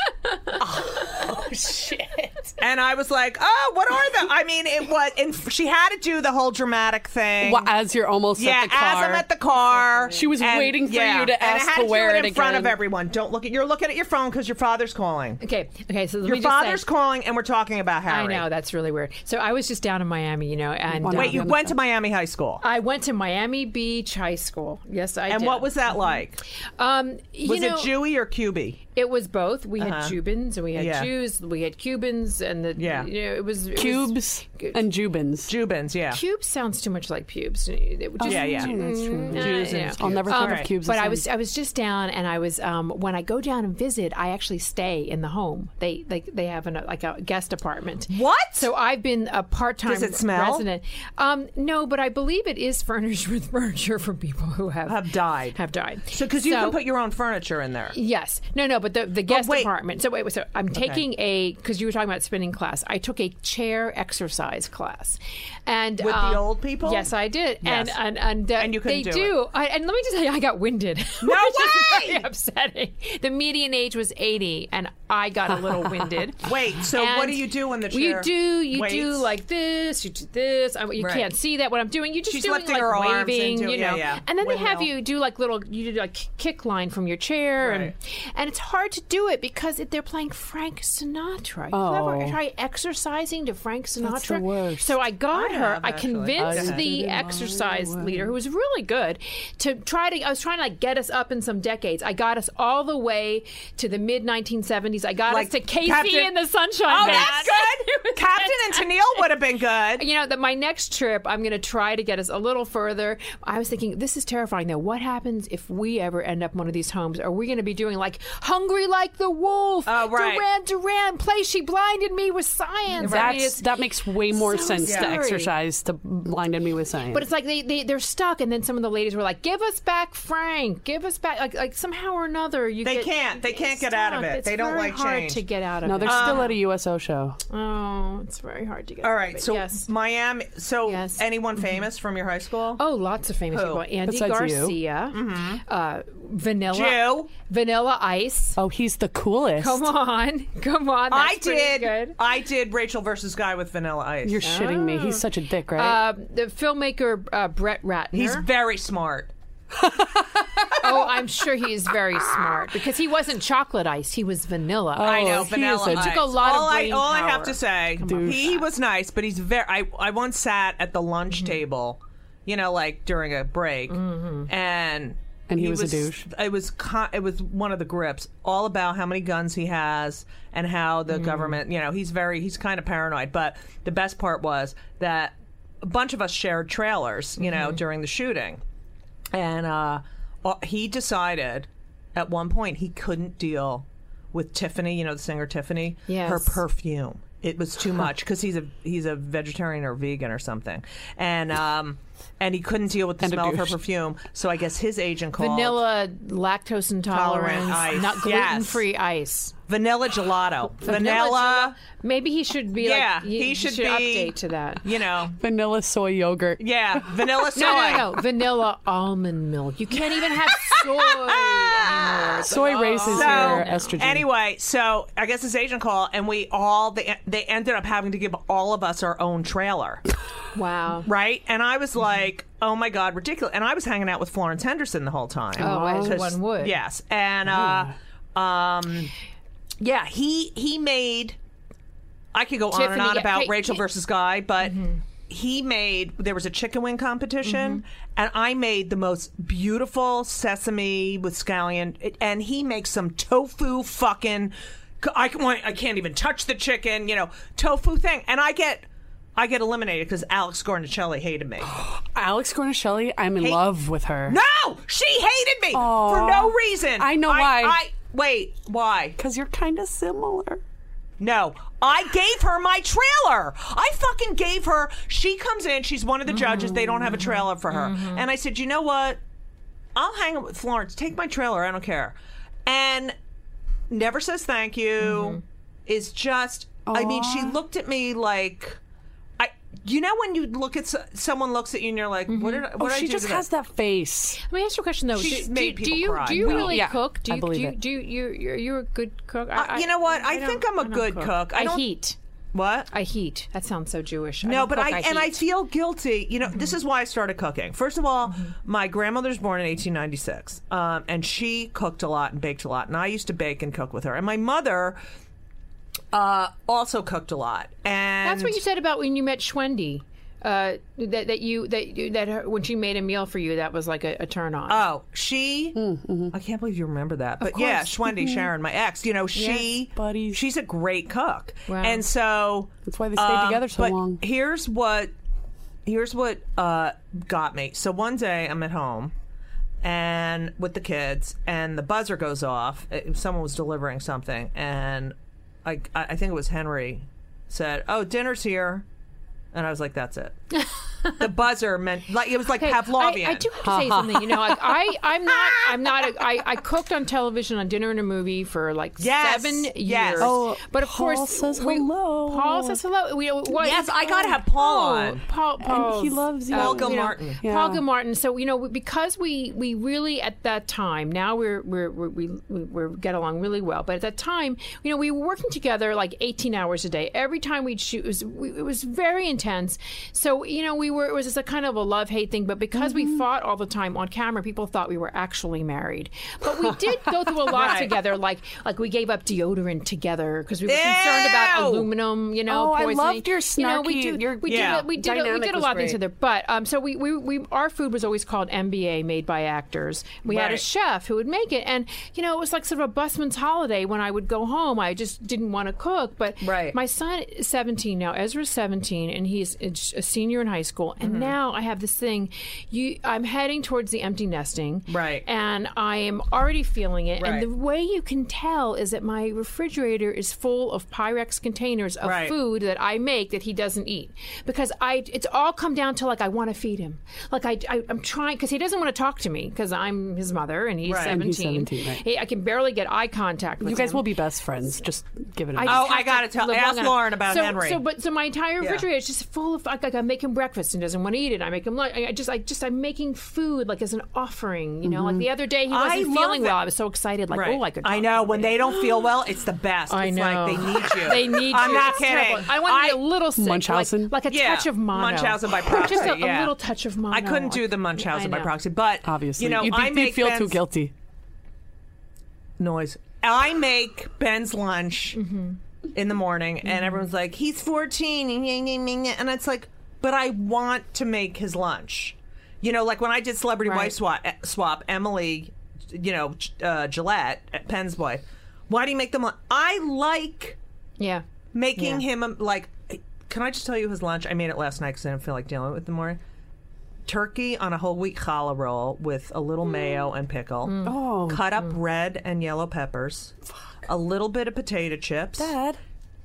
Oh, shit. And I was like, "Oh, what are the?" I mean, it was, and she had to do the whole dramatic thing. Well, as you're almost Yeah, at the car. as I'm at the car. She was waiting for you to and ask I had to wear do it in front of again. everyone. Don't look at. You're looking at your phone because your father's calling. Okay. So let Your me just father's say, calling, and we're talking about Harry. I know, that's really weird. So I was just down in Miami, and Wait, you went to Miami High School, I went to Miami Beach High School. Yes, I did. and what was that like? Was it Jewy or Cubey? It was both. We had Cubans and we had Yeah. Jews. We had Cubans and it was Cubes and Jubins. Jubins, yeah. Cubes sounds too much like pubes. It would just- Yeah. That's true. Jews and I'll never think Right. of cubes. But the I same. was just down, and I was when I go down and visit, I actually stay in the home. They have like a guest apartment. What? So I've been a part-time Does it smell? resident. No, but I believe it is furnished with furniture for people who have died. Have died. So because you can put your own furniture in there. Yes. No, but the guest wait. apartment. So so I'm taking because you were talking about spinning class. I took a chair exercise class. And With the old people? Yes, I did. Yes. And you couldn't they do and let me just tell you, I got winded. No which is way! very upsetting. The median age was 80, and I got a little winded. Wait, so what And do you do when the chair You waits? do like this, you do this. You Right. can't see that what I'm doing. You're just She's doing lifting like her arms waving, into- you know. yeah. And then they have Windmill. you do like kick line from your chair, Right. and it's hard to do it because they're playing Frank Sinatra. You Oh. ever try exercising to Frank Sinatra? That's the worst. So I got I her. have, I actually. convinced Okay. the exercise leader, who was really good, to try to. I was trying to like get us up in some decades. I got us all the way to the mid 1970s. I got Like us to Casey Captain- and the Sunshine Oh, Band. that's good. It was Captain and fantastic. Tennille would have been good. You know, that my next trip, I'm going to try to get us a little further. I was thinking, this is terrifying, though. What happens if we ever end up in one of these homes? Are we going to be doing like Hungry Like the Wolf? Oh, right. Duran ran play. She blinded me with science. That makes way more sense to scary. exercise to blinded me with science. But it's like they're stuck, and then some of the ladies were like, "Give us back Frank. Give us back." Like somehow or another, They can't get out of it. It's they don't very like hard change. to get out of no, it. they're still at a USO show. Oh, it's very hard to get. All out right, of it. so yes. Miami. So Yes. anyone famous from your high school? Oh, lots of famous Who? people. Andy Besides you. Garcia, Vanilla Jew. Vanilla Ice. Oh, he's the coolest. Come on. I That's pretty did. Good. I did Rachel versus Guy with Vanilla Ice. You're shitting me. He's such a dick, right? The filmmaker Brett Ratner. He's very smart. Oh, I'm sure he is very smart because he wasn't chocolate ice; he was vanilla. I know, he Vanilla is a- Ice. Took a lot of brain all I have power. to say, he was nice, but he's very. I once sat at the lunch table, like during a break, and he was a douche. It was one of the grips, all about how many guns he has and how the government. He's kind of paranoid. But the best part was that a bunch of us shared trailers, during the shooting, and he decided at one point he couldn't deal with Tiffany, the singer Tiffany, Yes. her perfume. It was too much because he's a vegetarian or vegan or something, and he couldn't deal with the And a smell of her douche. perfume. So I guess his agent called Vanilla, lactose intolerance, ice. not gluten-free ice. Vanilla Gelato. Vanilla, Maybe he should be Yeah, like he should be- update to that. Vanilla soy yogurt. yeah, vanilla soy. No. Vanilla almond milk. You can't even have soy anymore. Soy raises your estrogen. Anyway, so I guess his agent called, and they ended up having to give all of us our own trailer, Wow. right? And I was like, oh my God, ridiculous. And I was hanging out with Florence Henderson the whole time. Oh, as one would. Yes, and yeah, he made. I could go on and Tiffany, on about hey, Rachel versus Guy, but he made. There was a chicken wing competition, and I made the most beautiful sesame with scallion, and he makes some tofu fucking. I can't even touch the chicken, tofu thing, and I get eliminated because Alex Gornicelli hated me. Alex Gornicelli, I'm in love with her. No, she hated me for no reason. I know why. Wait, why? Because you're kind of similar. No, I gave her my trailer. I fucking gave her. She comes in. She's one of the judges. They don't have a trailer for her. And I said, you know what? I'll hang out with Florence. Take my trailer. I don't care. And never says thank you. Is just. I mean, she looked at me like. When you look at someone looks at you and you're like, what did I She do just to has that face. Let me ask you a question though. She's do, made do people you cry. do you Well, really yeah, cook? Do I you believe it. do you're a good cook? You know what? I don't- think I'm a I don't good cook. I I don't- heat. What? I heat. That sounds so Jewish. No, don't but cook, I heat. feel guilty. This is why I started cooking. First of all, my grandmother was born in 1896, and she cooked a lot and baked a lot, and I used to bake and cook with her. And my mother also cooked a lot. And That's what you said about when you met Schwendy. That when she made a meal for you, that was like a turn on. Oh, she. I can't believe you remember that. But yeah, Schwendy, Sharon, my ex. buddies. She's a great cook, Wow. and so That's why they stayed together so but long. Here's what got me. So one day I'm at home and with the kids, and the buzzer goes off. Someone was delivering something, and I think it was Henry said, "Oh, dinner's here." And I was like, that's it. The buzzer meant it was like Pavlovian. I do have to say something. I cooked on television on Dinner and a Movie for like 7 years. Yes. Oh, but of Paul course, says hello. Paul says hello. Yes, I gotta have Paul on. Paul, And he loves you. Paul Gilmartin. Yeah. Paul Gilmartin. So because we really at that time, now we get along really well, but at that time, we were working together like 18 hours a day. Every time we'd shoot, it was very intense. So it was just a kind of a love-hate thing, but because we fought all the time on camera, people thought we were actually married. But we did go through a lot Right. together, like we gave up deodorant together because we were concerned about aluminum, I poisoning. loved your we snarky- your did a dynamic was lot of things great. together. But so our food was always called MBA, made by actors. We had a Right. chef who would make it, and it was like sort of a busman's holiday. When I would go home, I just didn't want to cook. But Right. my son is 17 now. Ezra's 17, and he's a senior in high school. school, and now I have this thing. I'm heading towards the empty nesting, Right. And I am already feeling it. Right. And the way you can tell is that my refrigerator is full of Pyrex containers of Right. food that I make that he doesn't eat, because it's all come down to like I want to feed him, like I'm trying, because he doesn't want to talk to me because I'm his mother and he's Right. 17. He's 17, right. I can barely get eye contact with You guys him. will be best friends. Just give it a I minute. just I have gotta tell- live ask long enough. Lauren about Henry. So my entire refrigerator is just full of like I make him breakfast and doesn't want to eat it. I make him lunch. I'm making food like as an offering. You know, like the other day he wasn't love feeling it. well. I was so excited, like Right. oh, I could. I talk know to when him. they don't feel well, it's the best. I It's know. like they need you. They need I'm you. not It's kidding. terrible. I want to be a little sick, Munchausen? like a touch of mono. Munchausen by proxy. Just a yeah. little touch of mono. I couldn't do the Munchausen by I know. proxy, but Obviously, you know, you'd I make feel too Ben's guilty. noise. I make Ben's lunch in the morning, and everyone's like, "He's 14," and it's like, but I want to make his lunch. You know, like when I did Celebrity Right. Wife Swap, Emily, Gillette, Penn's wife. Why do you make them? I like Yeah. making Yeah. him like. Can I just tell you his lunch? I made it last night because I didn't feel like dealing with it in the morning. Turkey on a whole wheat challah roll with a little mayo and pickle. Oh. Cut up red and yellow peppers. A little bit of potato chips. Dad.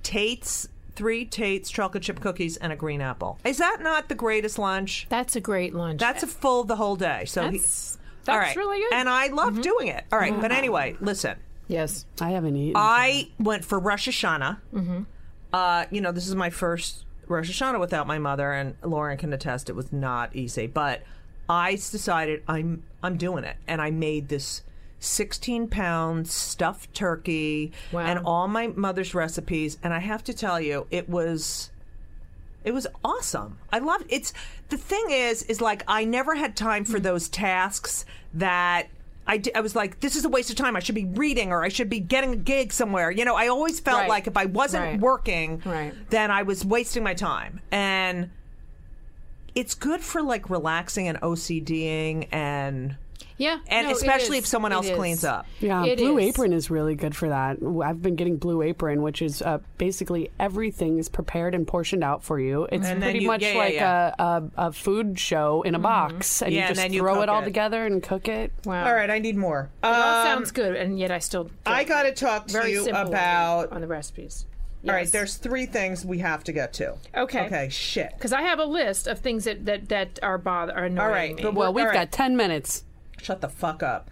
Three Tate's chocolate chip cookies and a green apple. Is that not the greatest lunch? That's a great lunch. That's a full the whole day. So That's all right. really good. And I love doing it. All right, but anyway, listen. Yes. I haven't eaten. I went for Rosh Hashanah. This is my first Rosh Hashanah without my mother, and Lauren can attest it was not easy. But I decided I'm doing it, and I made this 16-pound stuffed turkey Wow. and all my mother's recipes, and I have to tell you, it was awesome. I loved it. It's the thing is like I never had time for those tasks that. I was like, this is a waste of time. I should be reading or I should be getting a gig somewhere. You know, I always felt Right. like if I wasn't Right. working, Right. then I was wasting my time. And it's good for like relaxing and OCDing and Yeah. And no, it especially is. if someone else It cleans is. up. Yeah, It Blue is. Apron is really good for that. I've been getting Blue Apron, which is basically everything is prepared and portioned out for you. It's And then pretty you- much yeah, like yeah. A food show in a box, and Yeah, you and just then you throw cook it all it. together and cook it. Wow. All right, I need more. It all sounds good, and yet I still. I got to talk to very you simple about. on the recipes. All right, Yes. there's 3 things we have to get to. Okay. Okay, shit. Because I have a list of things that are annoying All right, me. but Well, we've all right. got 10 minutes. Shut the fuck up.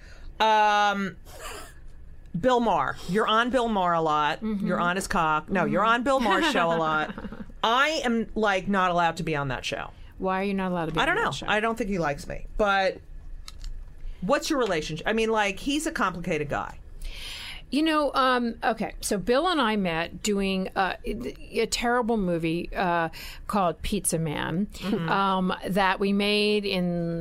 Bill Maher. You're on Bill Maher a lot. You're on his cock. No, you're on Bill Maher's show a lot. I am like not allowed to be on that show. Why are you not allowed to be? I don't on know. that show? I don't think he likes me. But what's your relationship? I mean, like he's a complicated guy. You know, okay, so Bill and I met doing a terrible movie called Pizza Man that we made in,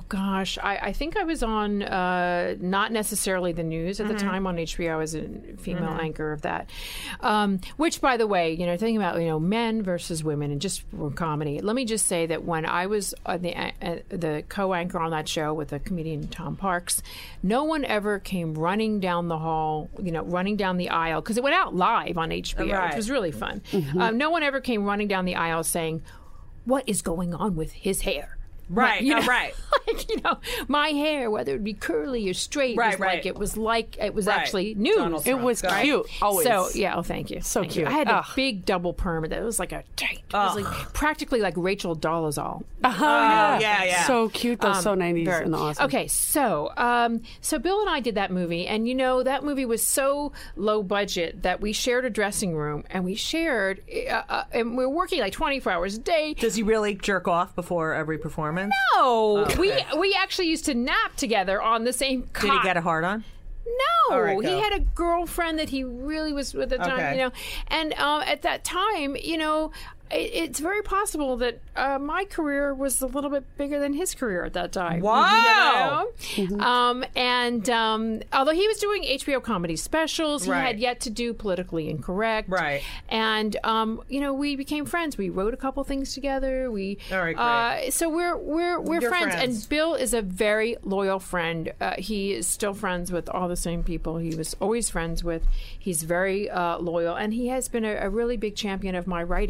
I think I was on not necessarily the news at the time on HBO. I was a female anchor of that. Which, by the way, you know, thinking about, you know, men versus women and just for comedy, let me just say that when I was the co-anchor on that show with the comedian Tom Parks, no one ever came running down the hall, you know, running down the aisle, because it went out live on HBO, Right. which was really fun. No one ever came running down the aisle saying, "What is going on with his hair?" Right, You know, right. like, you know, my hair, whether it be curly or straight, Right, was right. it was like it was Right. actually news. Donald It Trump. was Go. cute, always. So yeah, oh thank you, So Thank you. cute. I had a Ugh. big double perm that was like a tight. It was like practically like Rachel Dolezal. yeah. So cute, though. So 90s Very- and awesome. Okay, so so Bill and I did that movie, and you know that movie was so low budget that we shared a dressing room, and we shared, and we were working like 24 hours a day. Does he really jerk off before every performance? No, we actually used to nap together on the same cot. Did he get a hard on? No, All right, go. he had a girlfriend that he really was with at the time, Okay. you know. And at that time, you know, it's very possible that my career was a little bit bigger than his career at that time. Wow. You know? And although he was doing HBO comedy specials, he Right. had yet to do Politically Incorrect. Right. And you know, we became friends. We wrote a couple things together. We All right, great. so we're You're friends. friends. And Bill is a very loyal friend. He is still friends with all the same people he was always friends with. He's very loyal, and he has been a really big champion of my writing. And Right.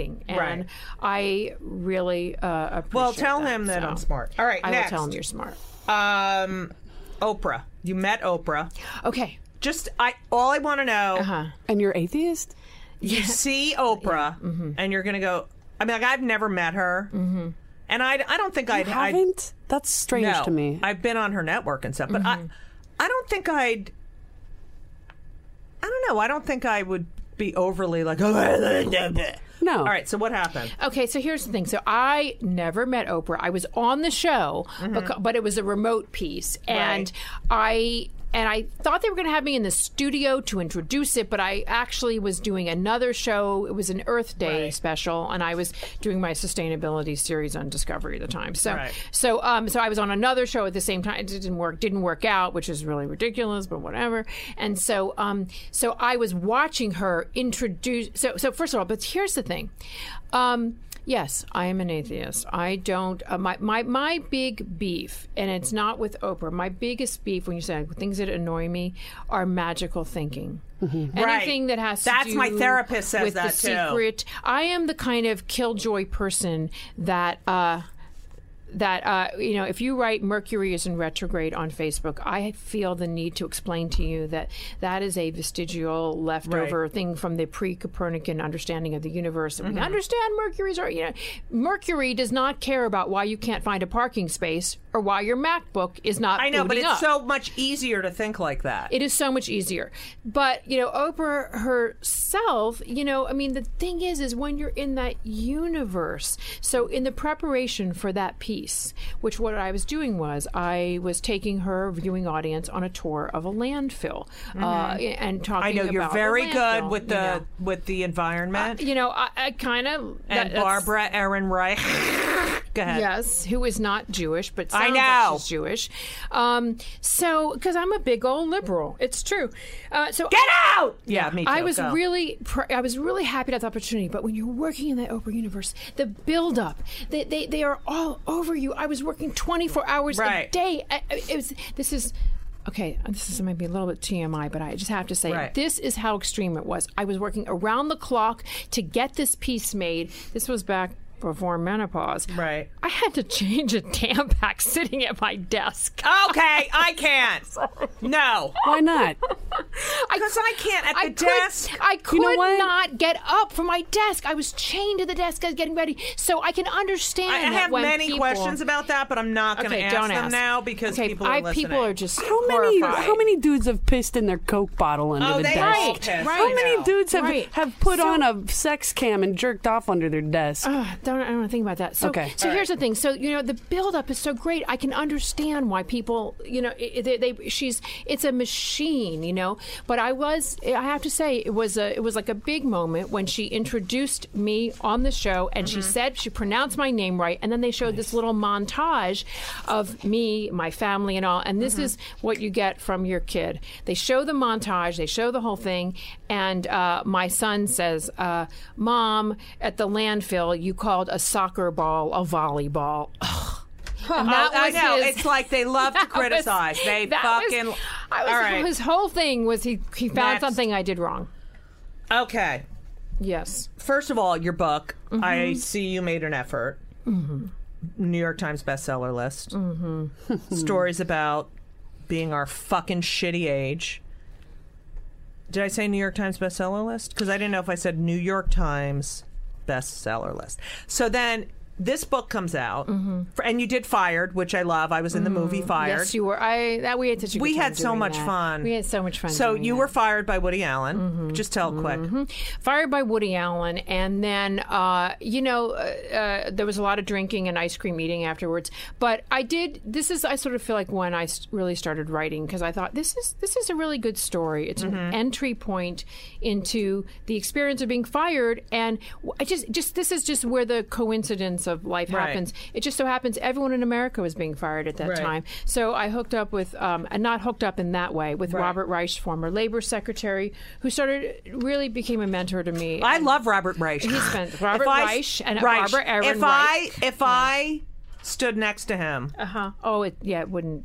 and I really appreciate Well, tell him that so I'm smart. All right, I next. will tell him you're smart. Oprah. You met Oprah. Okay. All I want to know, And you're atheist? you see Oprah, and you're going to go, I mean, like, I've never met her, and I don't think I'd... Haven't? That's strange No, to me. I've been on her network and stuff, but I don't think I don't know. I don't think I would be overly like, No. All right, so what happened? Okay, so here's the thing. So I never met Oprah. I was on the show, but it was a remote piece, and I thought they were going to have me in the studio to introduce it, but I actually was doing another show. It was an Earth Day special, and I was doing my sustainability series on Discovery at the time. So I was on another show at the same time. It didn't work out, which is really ridiculous, but whatever. And so I was watching her introduce. So first of all, but here's the thing. Yes, I am an atheist. I don't. My big beef, and it's not with Oprah. My biggest beef, when you say things that annoy me, are magical thinking. Anything that has to do my therapist says with that the secret. I am the kind of killjoy person that. If you write Mercury is in retrograde on Facebook, I feel the need to explain to you that is a vestigial leftover thing from the pre-Copernican understanding of the universe. We understand Mercury does not care about why you can't find a parking space or why your MacBook is not I know, but booting it's up. so much easier to think like that. It is so much easier. But, Oprah herself, the thing is when you're in that universe, so in the preparation for that piece, which what I was doing was I was taking her viewing audience on a tour of a landfill and talking about I know you're very the good landfill, with the environment. I kind of... And Barbara Ehrenreich. Go ahead. Yes, who is not Jewish, but sounds I know. like she's Jewish. Because I'm a big old liberal. It's true. So Get out! Yeah, me too. I was Go. really happy to have the opportunity. But when you're working in that Oprah universe, the build-up, they are all over you. I was working 24 hours a day. This is maybe a little bit TMI, but I just have to say, this is how extreme it was. I was working around the clock to get this piece made. This was back before menopause. Right. I had to change a Tampax sitting at my desk. Okay, I can't. No. Why not? Because I can't at the desk. I could not get up from my desk. I was chained to the desk. I was getting ready. So I can understand I have when many questions about that, but I'm not going to ask them now because people are listening. People are just How many dudes have pissed in their Coke bottle under the they desk? all piss. How many dudes have put So- on a sex cam and jerked off under their desk? I don't want to think about that. So, Okay. So here's the thing. So the build-up is so great. I can understand why people, it's a machine, But I have to say, it was like a big moment when she introduced me on the show, and she pronounced my name right, and then they showed this little montage of me, my family, and all. And this is what you get from your kid. They show the montage, they show the whole thing, and my son says, "Mom, at the landfill, you called a soccer ball a volleyball." And that I was know. his- It's like they love to criticize. All right. His whole thing was he found Next. something I did wrong. Okay. Yes. First of all, your book. I see you made an effort. New York Times bestseller list. Stories about being our fucking shitty age. Did I say New York Times bestseller list? Because I didn't know if I said New York Times bestseller list. So then this book comes out, and you did Fired, which I love. I was in the movie Fired. Yes, you were. We had such a good We time had so doing much that. fun. We had so much fun. So doing you that. were fired by Woody Allen. Just tell quick. Fired by Woody Allen, and then there was a lot of drinking and ice cream eating afterwards. But I sort of feel like when I really started writing, because I thought this is a really good story. It's an entry point into the experience of being fired, and this is just where the coincidence of life happens. It just so happens everyone in America was being fired at that time. So I hooked up with, and not hooked up in that way, with Robert Reich, former Labor Secretary, who really became a mentor to me. I love Robert Reich. He spent Robert Reich and Barbara Ehrenreich. If I stood next to him, it wouldn't be.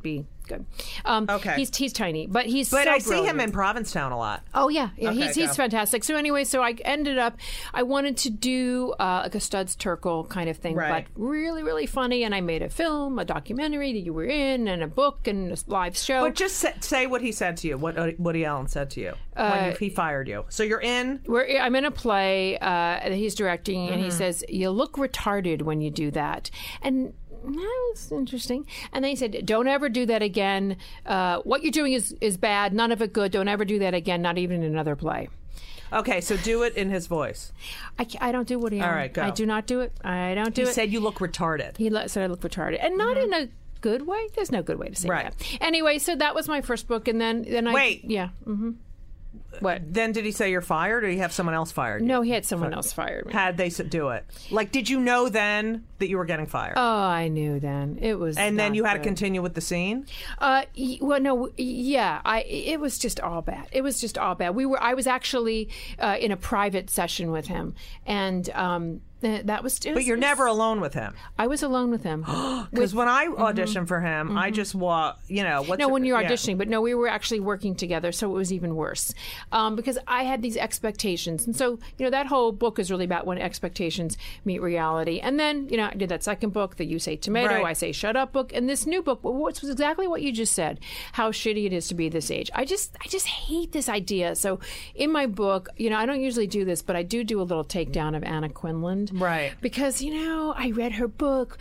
Good. Okay. He's tiny, but he's But so I see him brilliant. in Provincetown a lot. Oh yeah, Okay, he's go. fantastic. So anyway, so I ended up, I wanted to do like a Studs Terkel kind of thing, Right. but really, really funny. And I made a film, a documentary that you were in, and a book and a live show. But just say what he said to you. What Woody Allen said to you when he fired you. So you're in. I'm in a play that he's directing, and he says, "You look retarded when you do that." And that was interesting. And then he said, "Don't ever do that again. What you're doing is bad. None of it good. Don't ever do that again. Not even in another play." Okay, so do it in his voice. I don't do Woody Allen. All right, go. I do not do it. I don't do He it. said you look retarded. He said I look retarded, and not in a good way. There's no good way to say Right. that. Anyway, so that was my first book, and then I Wait. yeah. What? Then did he say you're fired, or you have someone else fired you? No, he had someone else fired me. Had they do it? Like, did you know then that you were getting fired? Oh, I knew then. It was. And then not you had to good. continue with the scene? Well, no, yeah, it was just all bad. It was just all bad. I was actually in a private session with him, and that was. But you're never alone with him. I was alone with him. Because when I auditioned for him, I just what's No, when you're yeah. auditioning, but no, we were actually working together, so it was even worse. Because I had these expectations. And so, that whole book is really about when expectations meet reality. And then, I did that second book, the You Say Tomato, Right. I Say Shut Up book, and this new book, which was exactly what you just said, how shitty it is to be this age. I just hate this idea. So in my book, I don't usually do this, but I do a little takedown of Anna Quinlan. Right. Because, I read her book,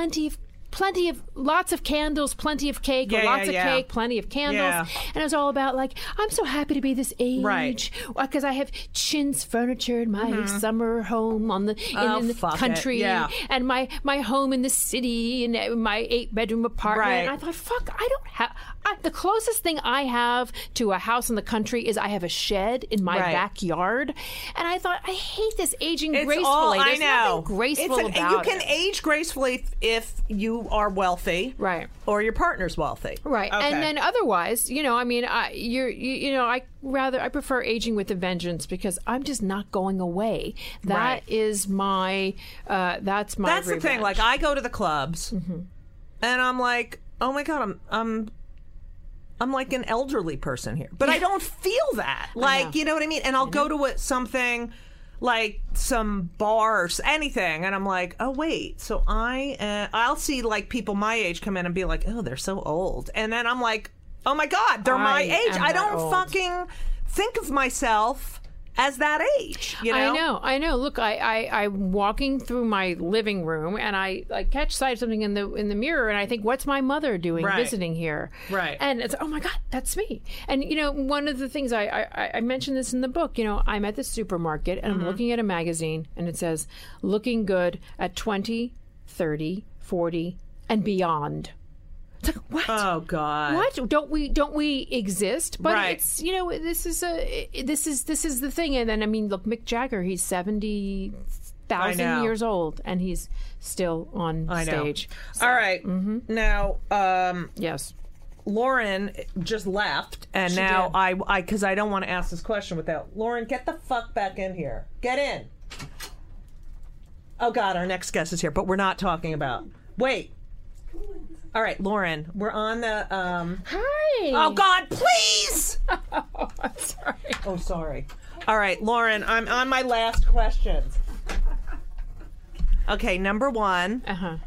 lots of candles, plenty of cake, Yeah, or lots yeah, of yeah. cake, plenty of candles. Yeah. And it was all about I'm so happy to be this age. Right. Because I have chintz furniture in my summer home in the fuck it. country. Yeah. And my home in the city and my 8-bedroom apartment. Right. And I thought, fuck, I don't have... the closest thing I have to a house in the country is I have a shed in my Right. backyard. And I thought, I hate this aging It's gracefully. all I There's know. nothing graceful You about can it. age gracefully if you are wealthy, Right. Or your partner's wealthy, Right, Okay. and then otherwise, I prefer aging with a vengeance because I'm just not going away. That Right. is my, that's my. That's the thing. revenge. Like, I go to the clubs, and I'm like, oh my god, I'm like an elderly person here, but I don't feel that. Like, you know what I mean? And I'll go to something like some bars, anything, and I'm like, oh wait, so I'll see like people my age come in and be like, oh, they're so old, and then I'm like, oh my god, they're my I age. am I that don't old. fucking think of myself as that age. I know. Look, I'm walking through my living room and I catch sight of something in the mirror and I think, what's my mother doing Right. visiting here? Right. And it's, oh my God, that's me. And one of the things I mentioned this in the book. I'm at the supermarket and I'm looking at a magazine and it says, looking good at 20, 30, 40, and beyond. It's like, what? Oh God! What? Don't we exist? But Right. it's this is the thing. And then look, Mick Jagger, he's 70,000 years old and he's still on stage. All right. Now, Yes. Lauren just left, and now did. I because I don't want to ask this question without Lauren. Get the fuck back in here. Get in. Oh God, our next guest is here, but we're not talking about. Wait. All right, Lauren, we're on the. Hi. Oh God, please. I'm sorry. Oh, sorry. All right, Lauren, I'm on my last questions. Okay, number one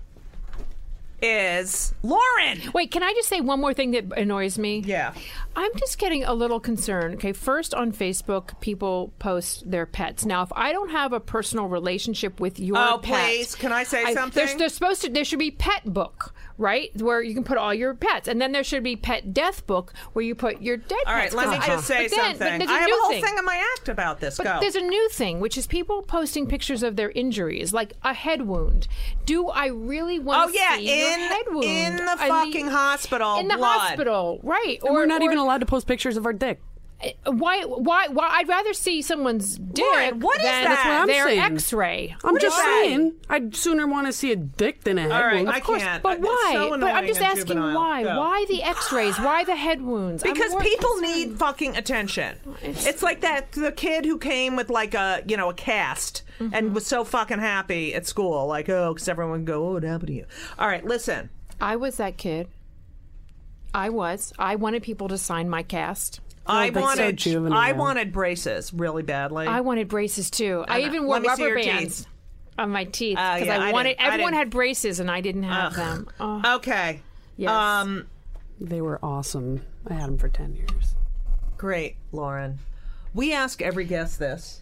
is Lauren. Wait, can I just say one more thing that annoys me? Yeah. I'm just getting a little concerned. Okay, first on Facebook, people post their pets. Now, if I don't have a personal relationship with your Oh, pet, please, can I say something? There should be pet book, right, where you can put all your pets, and then there should be pet death book where you put your dead. All right, pets. let me 'Cause just say but then- something. But I there's have new a whole thing in my act about this. But Go. there's a new thing, which is people posting pictures of their injuries, like a head wound. Do I really want to see your head wound? in the fucking hospital. In the blood. hospital, right? And we're not even allowed to post pictures of our dick. Why? I'd rather see someone's dick Lauren, what is than that? That's what I'm their saying. X-ray. I'm just is that? saying, I'd sooner want to see a dick than a head All right, wound. I Of course. can't. But It's why? so But I'm annoying just and asking juvenile. why? Go. Why the X-rays? Why the head wounds? Because more people concerned. need fucking attention. It's like the kid who came with like a cast and was so fucking happy at school, like, oh, because everyone would go, oh, what happened to you? All right, listen. I was that kid. I wanted people to sign my cast. I that's so juvenile. wanted braces really badly. I wanted braces too. I even wore Let me see rubber your bands teeth. on my teeth because yeah, I wanted. I Everyone didn't- had braces and I didn't have them. Oh, Okay. yes. They were awesome. I had them for 10 years. Great, Lauren. We ask every guest this.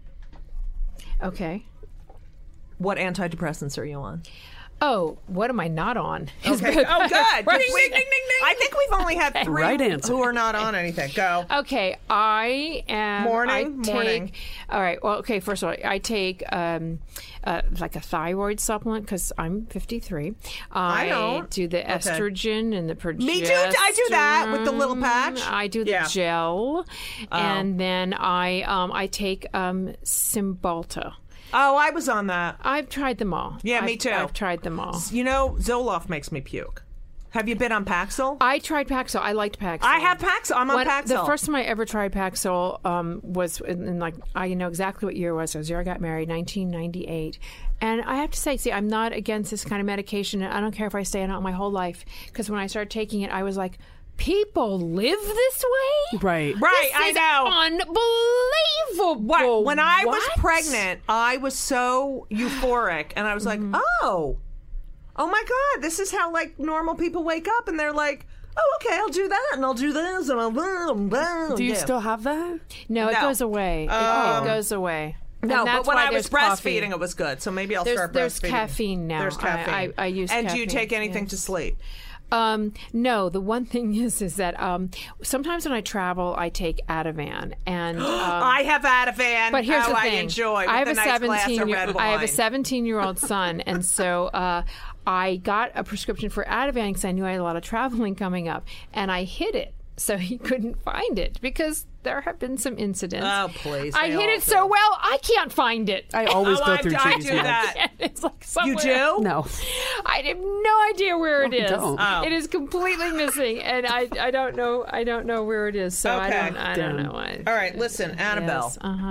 Okay. What antidepressants are you on? Oh, what am I not on? Okay. Oh, good. Ding, We- ding, ding, ding. I think we've only had 3 Right answer. who are not on anything. Go. Okay, I am. Morning? I take, Morning. All right. Well, okay. First of all, I take like a thyroid supplement because I'm 53. I don't. do the estrogen and the progesterone. Me too. I do that with the little patch. I do the Yeah. gel, and then I take Cymbalta. Oh, I was on that. I've tried them all. Yeah, me too. I've tried them all. You know, Zoloft makes me puke. Have you been on Paxil? I tried Paxil. I liked Paxil. I have Paxil. I'm on Paxil. The first time I ever tried Paxil was in like, I know exactly what year it was. I was the year I got married, 1998. And I have to say, I'm not against this kind of medication. I don't care if I stay on it my whole life. Because when I started taking it, I was like, people live this way? Right. Right, This I is know. unbelievable. When I was What? pregnant, I was so euphoric, and I was like, oh my God, this is how like normal people wake up, and they're like, oh, okay, I'll do that, and I'll do this, and I'll Do you still have that? No, it No. goes away. It goes away. No, And but that's when why I was there's coffee. breastfeeding, it was good. So maybe I'll start There's breastfeeding. caffeine now. There's caffeine. I use And do you caffeine, take anything yes. to sleep? No, the one thing is that sometimes when I travel, I take Ativan, and I have Ativan. but here's the I thing: enjoy. I have with a a nice glass of 17. red I have a wine. 17-year-old son, and so I got a prescription for Ativan because I knew I had a lot of traveling coming up, and I hid it so he couldn't find it because there have been some incidents. Oh, please. I they hid all it so do. well I can't find it. I always go through I Judy's do meds. that. It's like You somewhere. do? No. I have no idea where it is. don't. Oh. It is completely missing, and I don't know where it is. So Okay. I don't know. All right, listen, Annabelle.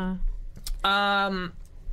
Yes.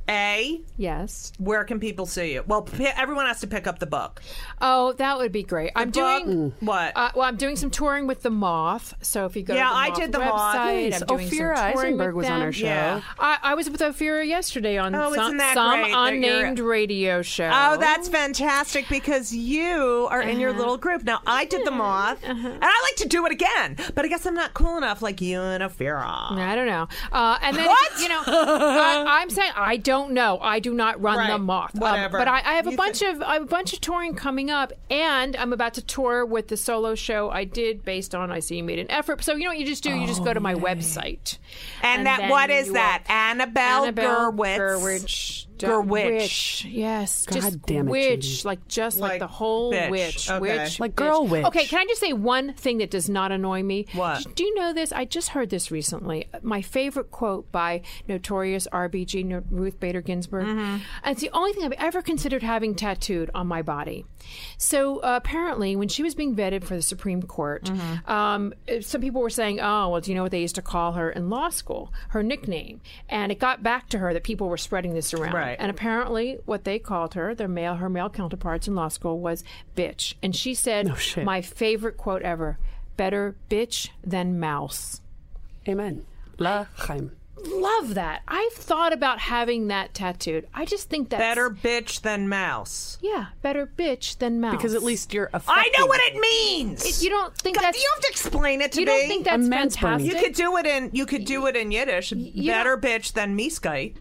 Yes. Where can people see you? Well, everyone has to pick up the book. Oh, that would be great. I'm doing What? well. I'm doing some touring with the Moth. So if you go Yeah, to the I Moth did the Moth. website, Nice. I'm doing Ophira some touring Eisenberg with was on them. our show. Yeah. I was with Ophira yesterday on Oh, some isn't that great that you're- unnamed radio show. Oh, that's fantastic because you are in your little group. Now, I did the Moth, and I like to do it again, but I guess I'm not cool enough like you and Ophira. I don't know. And then, What? you know, I'm saying I don't know. I do not run Right. the Moth. Whatever. But I have a You bunch of touring coming up, and I'm about to tour with the solo show I did based on I See You Made an Effort. So you know what you just do? You just go to my website. And then what is you that? Annabelle Gurwitch. Gurwitch. Yes. God just damn it, witch. Judy. Like Like the whole bitch. witch. Okay. Witch. Like girl witch. Okay, can I just say one thing that does not annoy me? What? Do you know this? I just heard this recently. My favorite quote by notorious RBG, Ruth Bader Ginsburg. And it's the only thing I've ever considered having tattooed on my body. So apparently, when she was being vetted for the Supreme Court, some people were saying, oh, well, do you know what they used to call her in law school? Her nickname. And it got back to her that people were spreading this around. Right. And apparently, what they called her, her male counterparts in law school, was bitch. And she said, shit. my favorite quote ever, better bitch than mouse. Amen. L'chaim. Love that. I've thought about having that tattooed. I just think that's... Better bitch than mouse. Yeah, better bitch than mouse. Because at least you're I affecting. know what it means. You don't think God, that's... you have to explain it to You me. don't think that's mansplaining. fantastic? You could do it in Yiddish. Better bitch than miskite.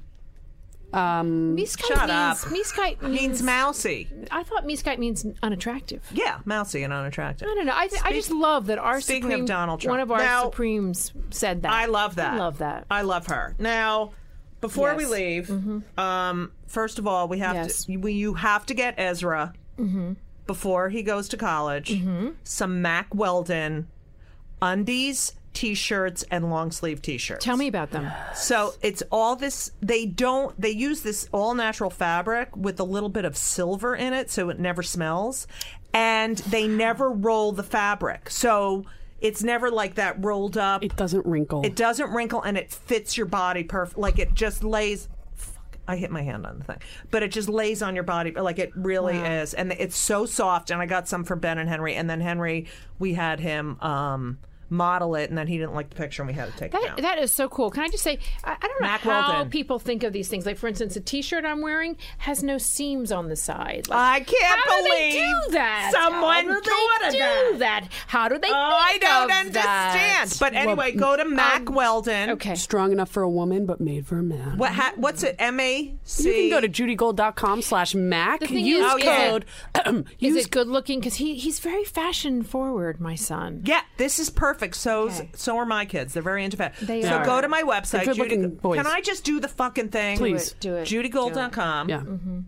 Mieskite Shut means, up. Mieskite Means mousy. I thought mieskite means unattractive. Yeah, mousy and unattractive. I don't know. I just love that our Speaking Supreme, of Donald Trump. one of our Now- Supremes said that. I love that. I love that. I love her. Now, before we Yes. leave, first of all, we have Yes. you have to get Ezra before he goes to college some Mack Weldon undies, t-shirts, and long sleeve t-shirts. Tell me about them. So it's all this. They use this all natural fabric with a little bit of silver in it, so it never smells, and they never roll the fabric, so it's never like that rolled up. It doesn't wrinkle. It doesn't wrinkle, and it fits your body perfect. Like it just lays. I hit my hand on the thing, but it just lays on your body like it really is, and it's so soft. And I got some for Ben and Henry, and then Henry, we had him model it, and then he didn't like the picture, and we had to take it down. That is so cool. Can I just say, I don't know Mack how Weldon. people think of these things. Like, for instance, a T-shirt I'm wearing has no seams on the side. Like, I can't how believe do they do that? someone how do thought of they do that? How do they I think don't of understand. that? But anyway, go to Mack Weldon. Okay. Strong enough for a woman, but made for a man. What's it? MAC. You can go to judygold.com/Mac. The thing Use is, code. Is it good looking? Because he's very fashion forward, my son. Yeah, this is perfect. So are my kids. They're very into fashion. They so are. go to my website. They're good-looking boys. Can I just do the fucking thing? Please. Do it. JudyGold.com. Yeah.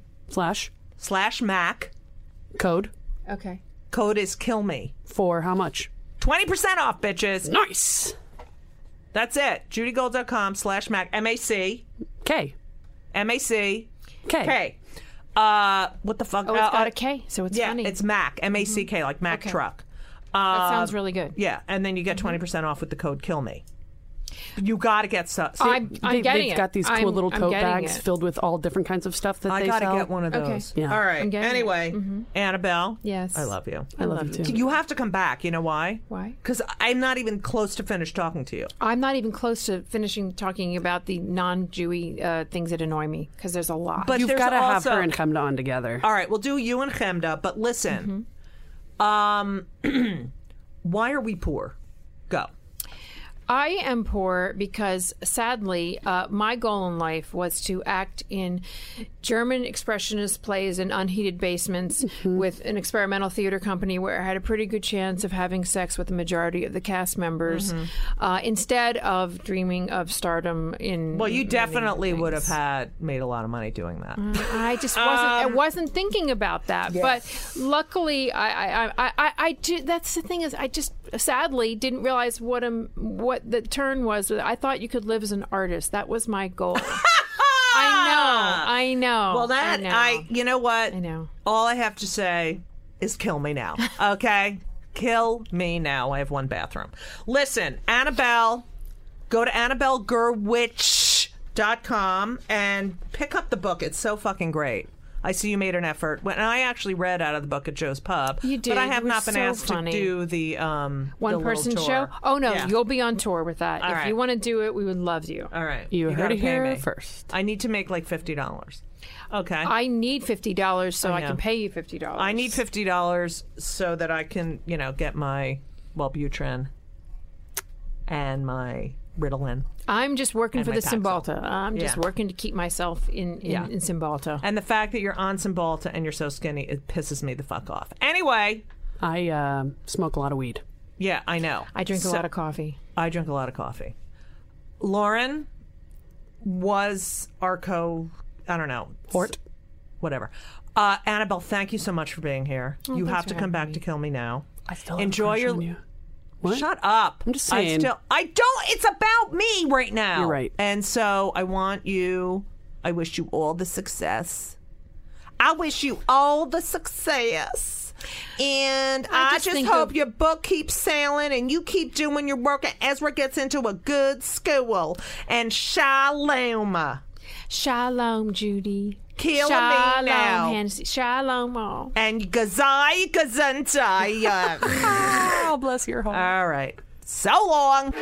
/Mac. Code Okay. Code is kill me. for how much? 20% off, bitches. Nice. That's it. JudyGold.com /Mac. MAC. K. MAC. K. K. What the fuck? Oh, it's got a K, so it's yeah, funny. it's Mac. MACK, like Mack Okay. truck. That sounds really good. Yeah, and then you get 20% off with the code kill me. You got to get stuff. I'm getting They've it. got these cool little I'm tote getting bags it. filled with all different kinds of stuff that I they got to sell. get one of Okay. those. Yeah. All right. I'm getting it. Anyway, Annabelle. Yes. I love you. I love you too. You have to come back. You know why? Why? Because I'm not even close to finish talking to you. I'm not even close to finishing talking about the non-Jewy things that annoy me, because there's a lot. But You've there's got to have also- her and Chemda on together. All right, we'll do you and Chemda. But listen, why are we poor? Go. I am poor because, sadly, my goal in life was to act in German expressionist plays in unheated basements with an experimental theater company where I had a pretty good chance of having sex with the majority of the cast members, instead of dreaming of stardom in. Well, you many definitely would have things. made a lot of money doing that. I just wasn't. I wasn't thinking about that. But luckily, I do. That's the thing is, I just sadly didn't realize what the turn was. I thought you could live as an artist. That was my goal. I know. Well, you know what? I know. All I have to say is kill me now. Okay? Kill me now. I have one bathroom. Listen, Annabelle, go to AnnabelleGurwitch.com and pick up the book. It's so fucking great. I see you made an effort. And I actually read out of the book at Joe's Pub. You did. But I have It was not been so asked funny. to do the One-person little show? tour. Oh, no. Yeah. You'll be on tour with that. All if right. you want to do it, we would love you. All right. You heard gotta it pay here me. first. I need to make like $50. Okay. I need $50 so I know. can pay you $50. I need $50 so that I can, get my Wellbutrin and my Ritalin. I'm just working And for my the Paxil. Cymbalta. I'm just Yeah. working to keep myself in Cymbalta. And the fact that you're on Cymbalta and you're so skinny, it pisses me the fuck off. Anyway, I smoke a lot of weed. yeah, I know. I drink a So- lot of coffee. I drink a lot of coffee. Lauren was our I don't know. Hort. Whatever. Annabelle, thank you so much for being here. You thanks have for to come having back me. to Kill Me Now. I still have Enjoy a crush your. on you. What? Shut up. I'm just saying. I don't. It's about me right now. You're right. And so I want you. I wish you all the success. I wish you all the success. And I just just think hope of- your book keeps sailing and you keep doing your work and Ezra gets into a good school. And shalom. Shalom, Judy. Kill me Shalom, now. Hennessy. Shalom, all. And gazai gazantai. Oh, bless your heart. All right. So long.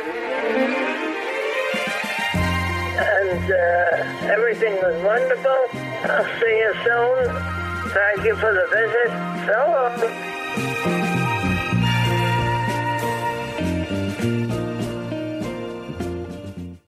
And everything was wonderful. I'll see you soon. Thank you for the visit. So long.